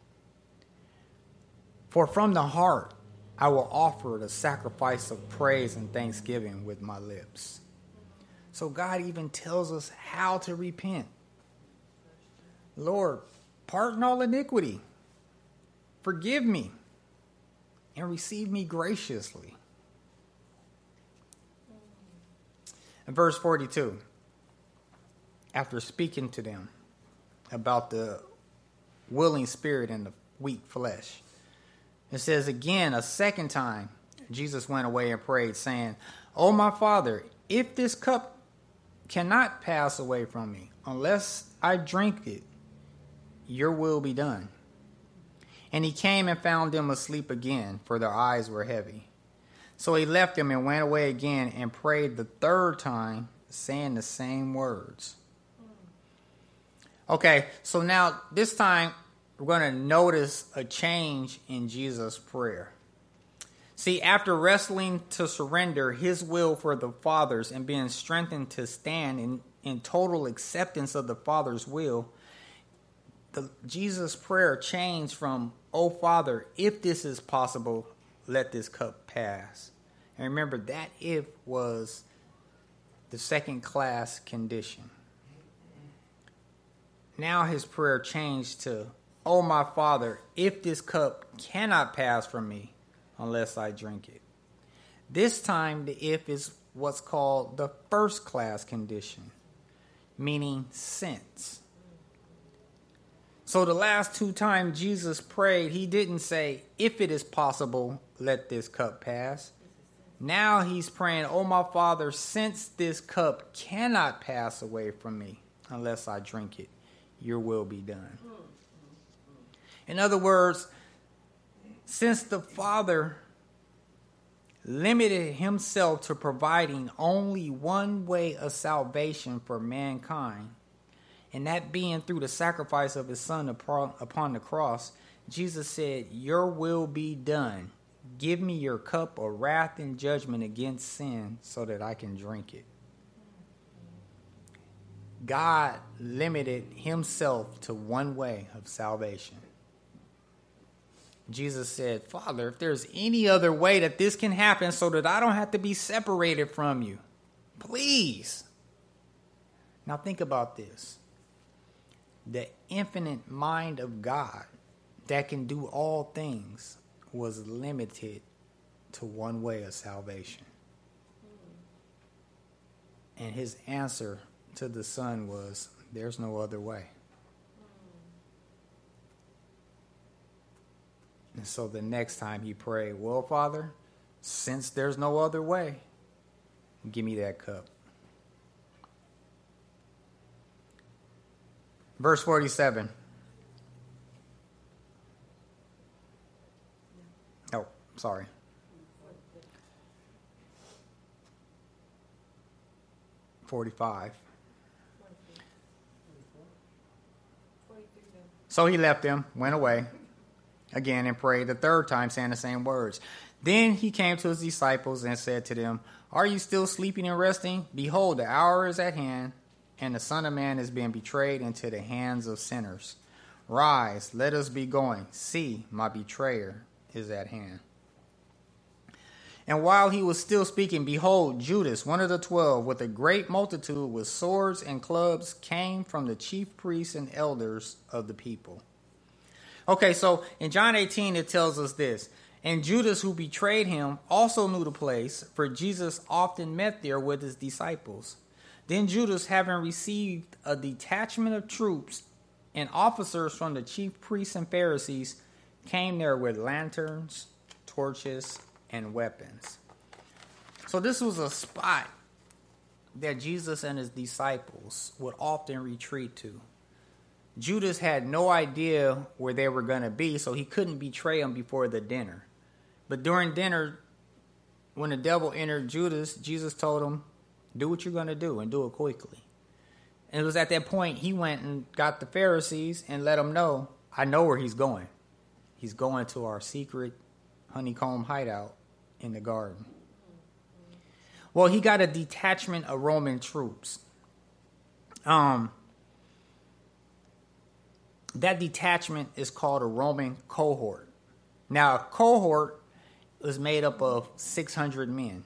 For from the heart I will offer the sacrifice of praise and thanksgiving with my lips. So God even tells us how to repent. Lord, pardon all iniquity. Forgive me. And receive me graciously. In verse forty-two, after speaking to them about the willing spirit and the weak flesh, it says again, a second time, Jesus went away and prayed, saying, O my Father, if this cup cannot pass away from me, unless I drink it, your will be done. And he came and found them asleep again, for their eyes were heavy. So he left them and went away again and prayed the third time, saying the same words. Okay, so now this time, we're going to notice a change in Jesus' prayer. See, after wrestling to surrender his will for the Father's and being strengthened to stand in, in total acceptance of the Father's will, the, Jesus' prayer changed from, "Oh Father, if this is possible, let this cup pass." And remember, that "if" was the second class condition. Now his prayer changed to, "Oh my Father, if this cup cannot pass from me unless I drink it." This time the "if" is what's called the first class condition, meaning since. So the last two times Jesus prayed, he didn't say, "If it is possible, let this cup pass." Now he's praying, "Oh my Father, since this cup cannot pass away from me unless I drink it, your will be done." In other words, since the Father limited himself to providing only one way of salvation for mankind, and that being through the sacrifice of his son upon the cross, Jesus said, "Your will be done. Give me your cup of wrath and judgment against sin so that I can drink it." God limited himself to one way of salvation. Jesus said, "Father, if there's any other way that this can happen so that I don't have to be separated from you, please." Now think about this. The infinite mind of God that can do all things was limited to one way of salvation. And his answer to the Son was, "There's no other way." And so the next time he prayed, "Well, Father, since there's no other way, give me that cup." Verse forty-seven. Oh, sorry. forty-five. So he left them, went away again, and prayed the third time, saying the same words. Then he came to his disciples and said to them, "Are you still sleeping and resting? Behold, the hour is at hand, and the Son of Man is being betrayed into the hands of sinners. Rise, let us be going. See, my betrayer is at hand." And while he was still speaking, behold, Judas, one of the twelve, with a great multitude with swords and clubs, came from the chief priests and elders of the people. Okay, so in John eighteen, it tells us this. And Judas, who betrayed him, also knew the place, for Jesus often met there with his disciples. Then Judas, having received a detachment of troops and officers from the chief priests and Pharisees, came there with lanterns, torches, and weapons. So this was a spot that Jesus and his disciples would often retreat to. Judas had no idea where they were going to be, so he couldn't betray them before the dinner. But during dinner, when the devil entered Judas, Jesus told him, "Do what you're going to do and do it quickly." And it was at that point he went and got the Pharisees and let them know, "I know where he's going. He's going to our secret honeycomb hideout in the garden." Well, he got a detachment of Roman troops. Um, that detachment is called a Roman cohort. Now, a cohort was made up of six hundred men.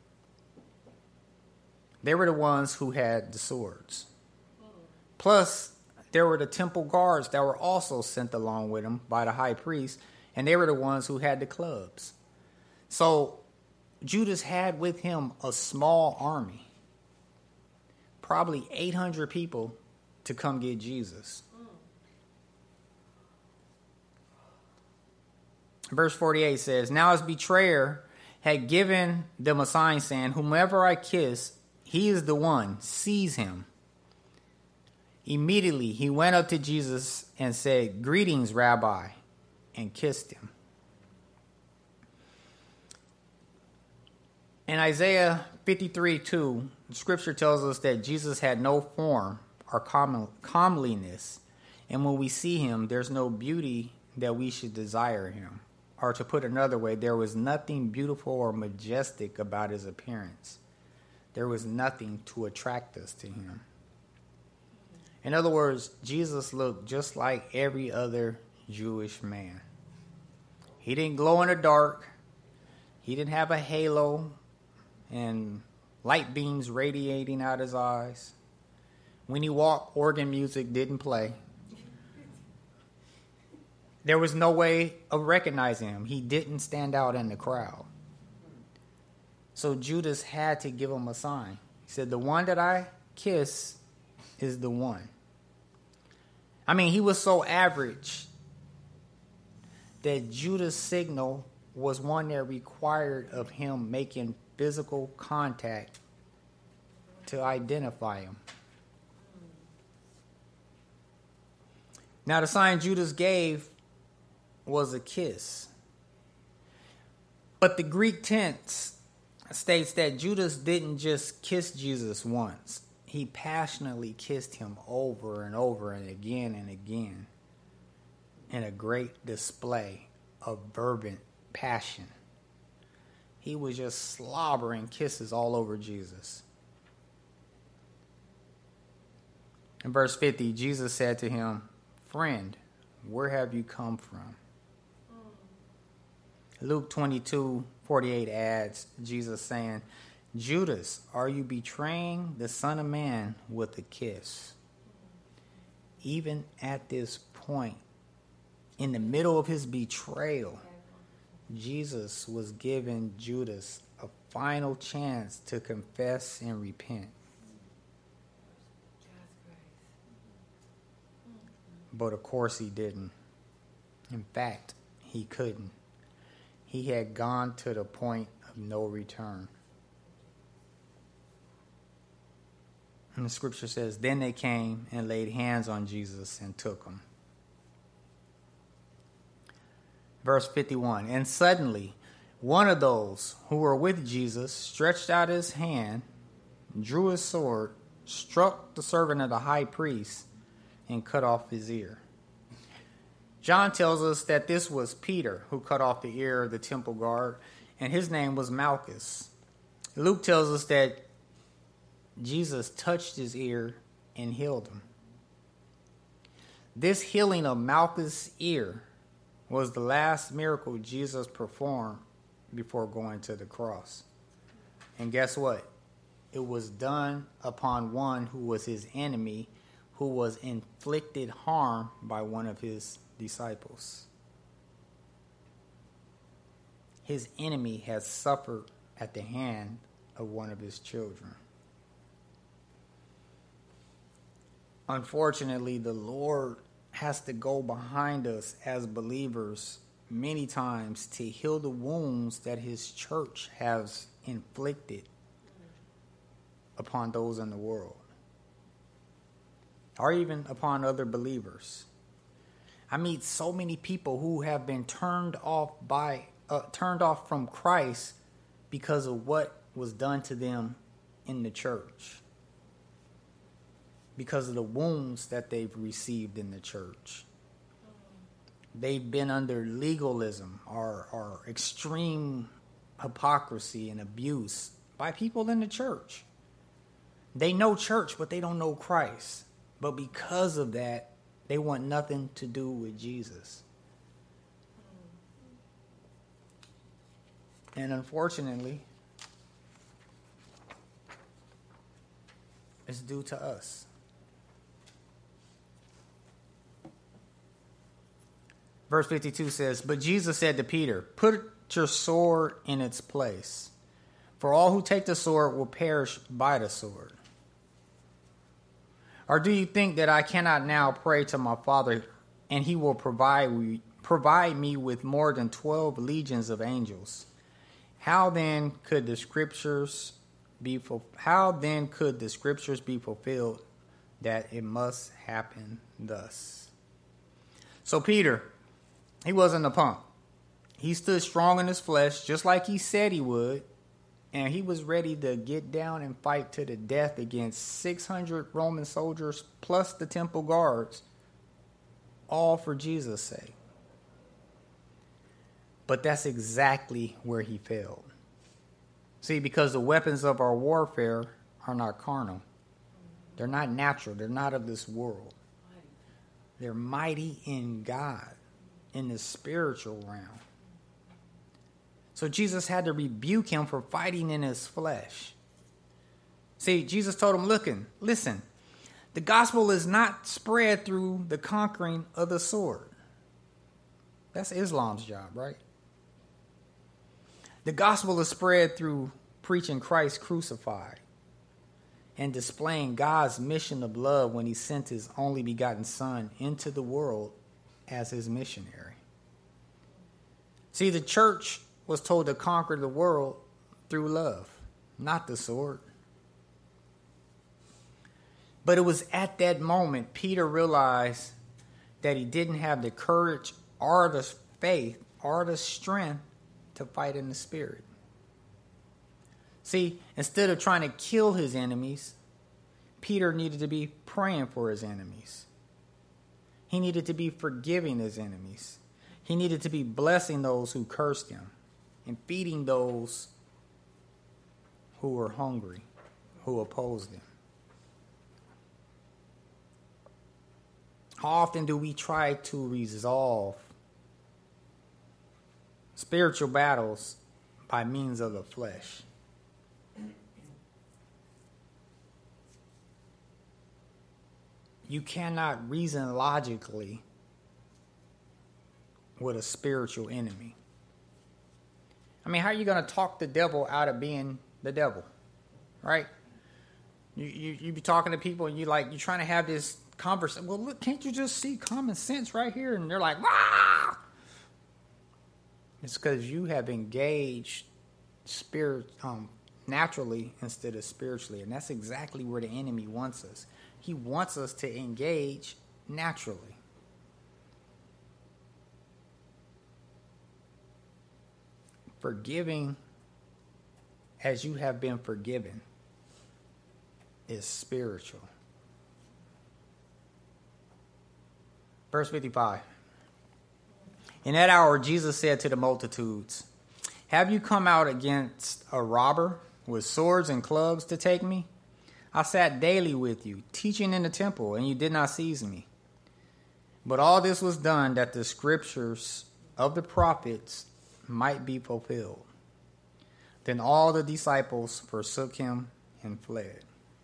They were the ones who had the swords. Plus, there were the temple guards that were also sent along with him by the high priest, and they were the ones who had the clubs. So Judas had with him a small army, probably eight hundred people, to come get Jesus. Verse forty-eight says, "Now his betrayer had given them a sign saying, 'Whomever I kiss, he is the one. Seize him.' Immediately he went up to Jesus and said, 'Greetings, Rabbi,' and kissed him." In Isaiah fifty-three two, Scripture tells us that Jesus had no form or com- comeliness, and when we see him, there's no beauty that we should desire him. Or to put another way, there was nothing beautiful or majestic about his appearance. There was nothing to attract us to him. In other words, Jesus looked just like every other Jewish man. He didn't glow in the dark. He didn't have a halo and light beams radiating out his eyes. When he walked, organ music didn't play. There was no way of recognizing him. He didn't stand out in the crowd. So Judas had to give him a sign. He said, "The one that I kiss is the one." I mean, he was so average that Judas' signal was one that required of him making physical contact to identify him. Now, the sign Judas gave was a kiss. But the Greek tense states that Judas didn't just kiss Jesus once. He passionately kissed him over and over and again and again in a great display of fervent passion. He was just slobbering kisses all over Jesus. In verse fifty, Jesus said to him, "Friend, where have you come from?" Luke twenty-two forty-eight adds, Jesus saying, "Judas, are you betraying the Son of Man with a kiss?" Even at this point, in the middle of his betrayal, Jesus was giving Judas a final chance to confess and repent. But of course he didn't. In fact, he couldn't. He had gone to the point of no return. And the scripture says, then they came and laid hands on Jesus and took him. Verse fifty-one, and suddenly one of those who were with Jesus stretched out his hand, drew his sword, struck the servant of the high priest, and cut off his ear. John tells us that this was Peter who cut off the ear of the temple guard, and his name was Malchus. Luke tells us that Jesus touched his ear and healed him. This healing of Malchus' ear was the last miracle Jesus performed before going to the cross. And guess what? It was done upon one who was his enemy, who was inflicted harm by one of his disciples. His enemy has suffered at the hand of one of his children. Unfortunately, the Lord has to go behind us as believers many times to heal the wounds that his church has inflicted upon those in the world, or even upon other believers. I meet so many people who have been turned off by uh, turned off from Christ because of what was done to them in the church, because of the wounds that they've received in the church. They've been under legalism or, or extreme hypocrisy and abuse by people in the church. They know church, but they don't know Christ. But because of that, they want nothing to do with Jesus. And unfortunately, it's due to us. Verse fifty-two says, but Jesus said to Peter, put your sword in its place, for all who take the sword will perish by the sword. Or do you think that I cannot now pray to my Father, and he will provide, provide me with more than twelve legions of angels? How then could the scriptures be how then could the scriptures be fulfilled that it must happen thus? So Peter, he wasn't a punk. He stood strong in his flesh, just like he said he would, and he was ready to get down and fight to the death against six hundred Roman soldiers plus the temple guards, all for Jesus' sake. But that's exactly where he failed. See, because the weapons of our warfare are not carnal. They're not natural. They're not of this world. They're mighty in God, in the spiritual realm. So Jesus had to rebuke him for fighting in his flesh. See, Jesus told him, looking, listen, the gospel is not spread through the conquering of the sword. That's Islam's job, right? The gospel is spread through preaching Christ crucified and displaying God's mission of love when he sent his only begotten Son into the world as his missionary. See, the church was told to conquer the world through love, not the sword. But it was at that moment Peter realized that he didn't have the courage or the faith or the strength to fight in the spirit. See, instead of trying to kill his enemies, Peter needed to be praying for his enemies. He needed to be forgiving his enemies. He needed to be blessing those who cursed him and feeding those who were hungry, who opposed him. How often do we try to resolve spiritual battles by means of the flesh? You cannot reason logically with a spiritual enemy. I mean, how are you going to talk the devil out of being the devil? Right? You you you be talking to people and you like you're trying to have this conversation. Well, look, can't you just see common sense right here? And they're like, "Wah!" It's because you have engaged spirit um, naturally instead of spiritually, and that's exactly where the enemy wants us. He wants us to engage naturally. Forgiving as you have been forgiven is spiritual. Verse fifty-five. In that hour, Jesus said to the multitudes, "Have you come out against a robber with swords and clubs to take me? I sat daily with you, teaching in the temple, and you did not seize me. But all this was done that the scriptures of the prophets might be fulfilled." Then all the disciples forsook him and fled.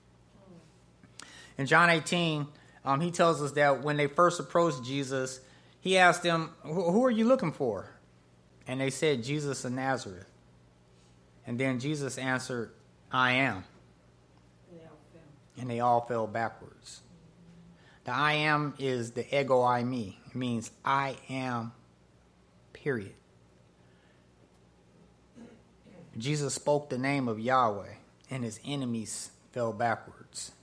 In John eighteen, um, he tells us that when they first approached Jesus, he asked them, "Who are you looking for?" And they said, "Jesus of Nazareth." And then Jesus answered, "I am." And they all fell backwards. The I am is the ego I me. It means I am, period. Jesus spoke the name of Yahweh, and his enemies fell backwards.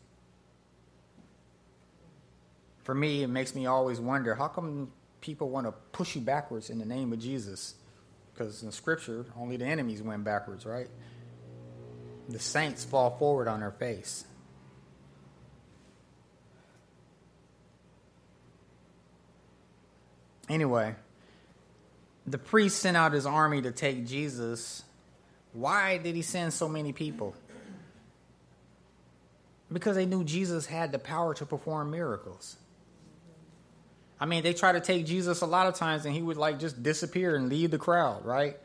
For me, it makes me always wonder, how come people want to push you backwards in the name of Jesus? Because in Scripture, only the enemies went backwards, right? The saints fall forward on their face. Anyway, the priest sent out his army to take Jesus. Why did he send so many people? Because they knew Jesus had the power to perform miracles. I mean, they tried to take Jesus a lot of times and he would like just disappear and leave the crowd, right?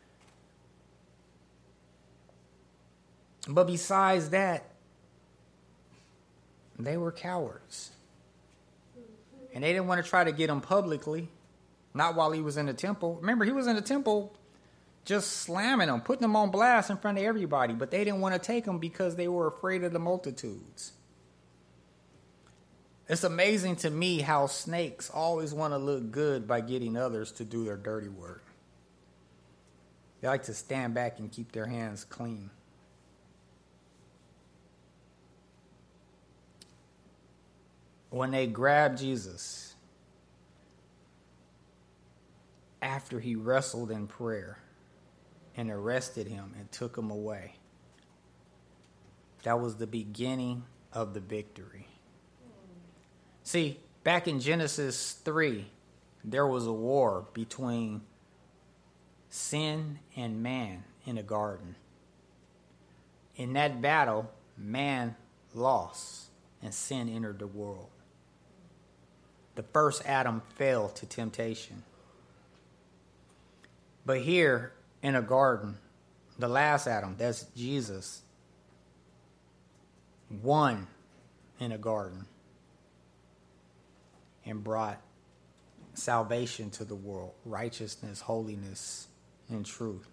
But besides that, they were cowards. And they didn't want to try to get him publicly, not while he was in the temple. Remember, he was in the temple just slamming them, putting them on blast in front of everybody. But they didn't want to take him because they were afraid of the multitudes. It's amazing to me how snakes always want to look good by getting others to do their dirty work. They like to stand back and keep their hands clean. When they grabbed Jesus after he wrestled in prayer and arrested him and took him away, that was the beginning of the victory. See, back in Genesis three, there was a war between sin and man in a garden. In that battle, man lost and sin entered the world. The first Adam fell to temptation. But here in a garden, the last Adam, that's Jesus, won in a garden and brought salvation to the world, righteousness, holiness, and truth.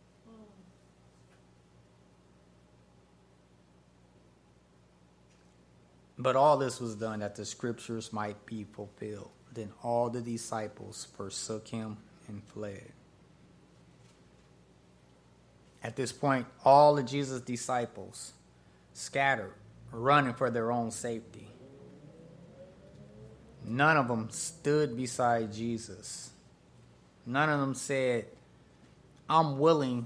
But all this was done that the scriptures might be fulfilled. Then all the disciples forsook him and fled. At this point, all of Jesus' disciples scattered, running for their own safety. None of them stood beside Jesus. None of them said, I'm willing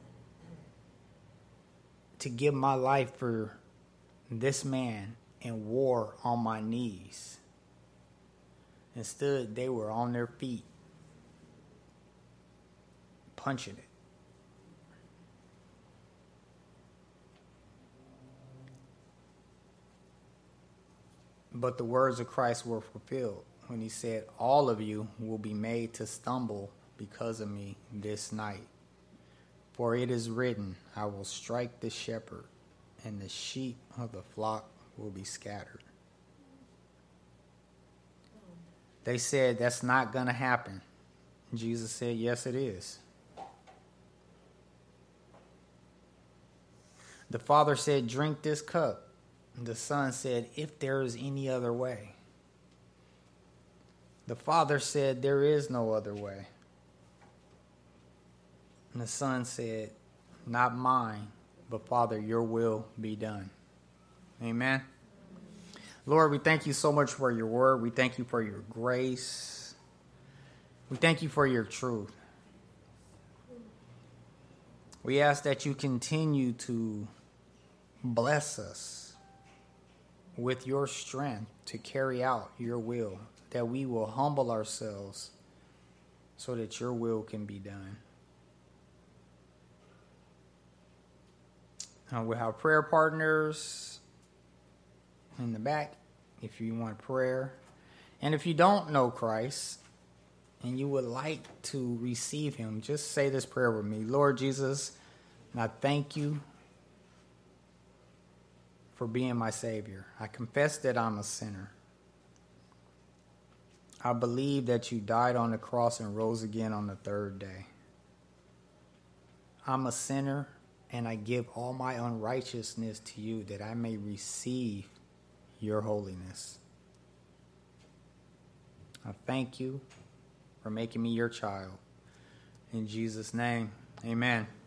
to give my life for this man and war on my knees. Instead, they were on their feet, punching it. But the words of Christ were fulfilled when he said, all of you will be made to stumble because of me this night. For it is written, I will strike the shepherd, and the sheep of the flock will be scattered. They said, that's not going to happen. Jesus said, yes, it is. The Father said, drink this cup. The Son said, if there is any other way. The Father said, there is no other way. And the Son said, not mine, but Father, your will be done. Amen. Lord, we thank you so much for your word. We thank you for your grace. We thank you for your truth. We ask that you continue to bless us with your strength to carry out your will, that we will humble ourselves so that your will can be done. Uh, we'll have prayer partners in the back if you want prayer. And if you don't know Christ and you would like to receive him, just say this prayer with me. Lord Jesus, and I thank you for being my Savior. I confess that I'm a sinner. I believe that you died on the cross and rose again on the third day. I'm a sinner, and I give all my unrighteousness to you that I may receive your holiness. I thank you for making me your child. In Jesus' name, amen.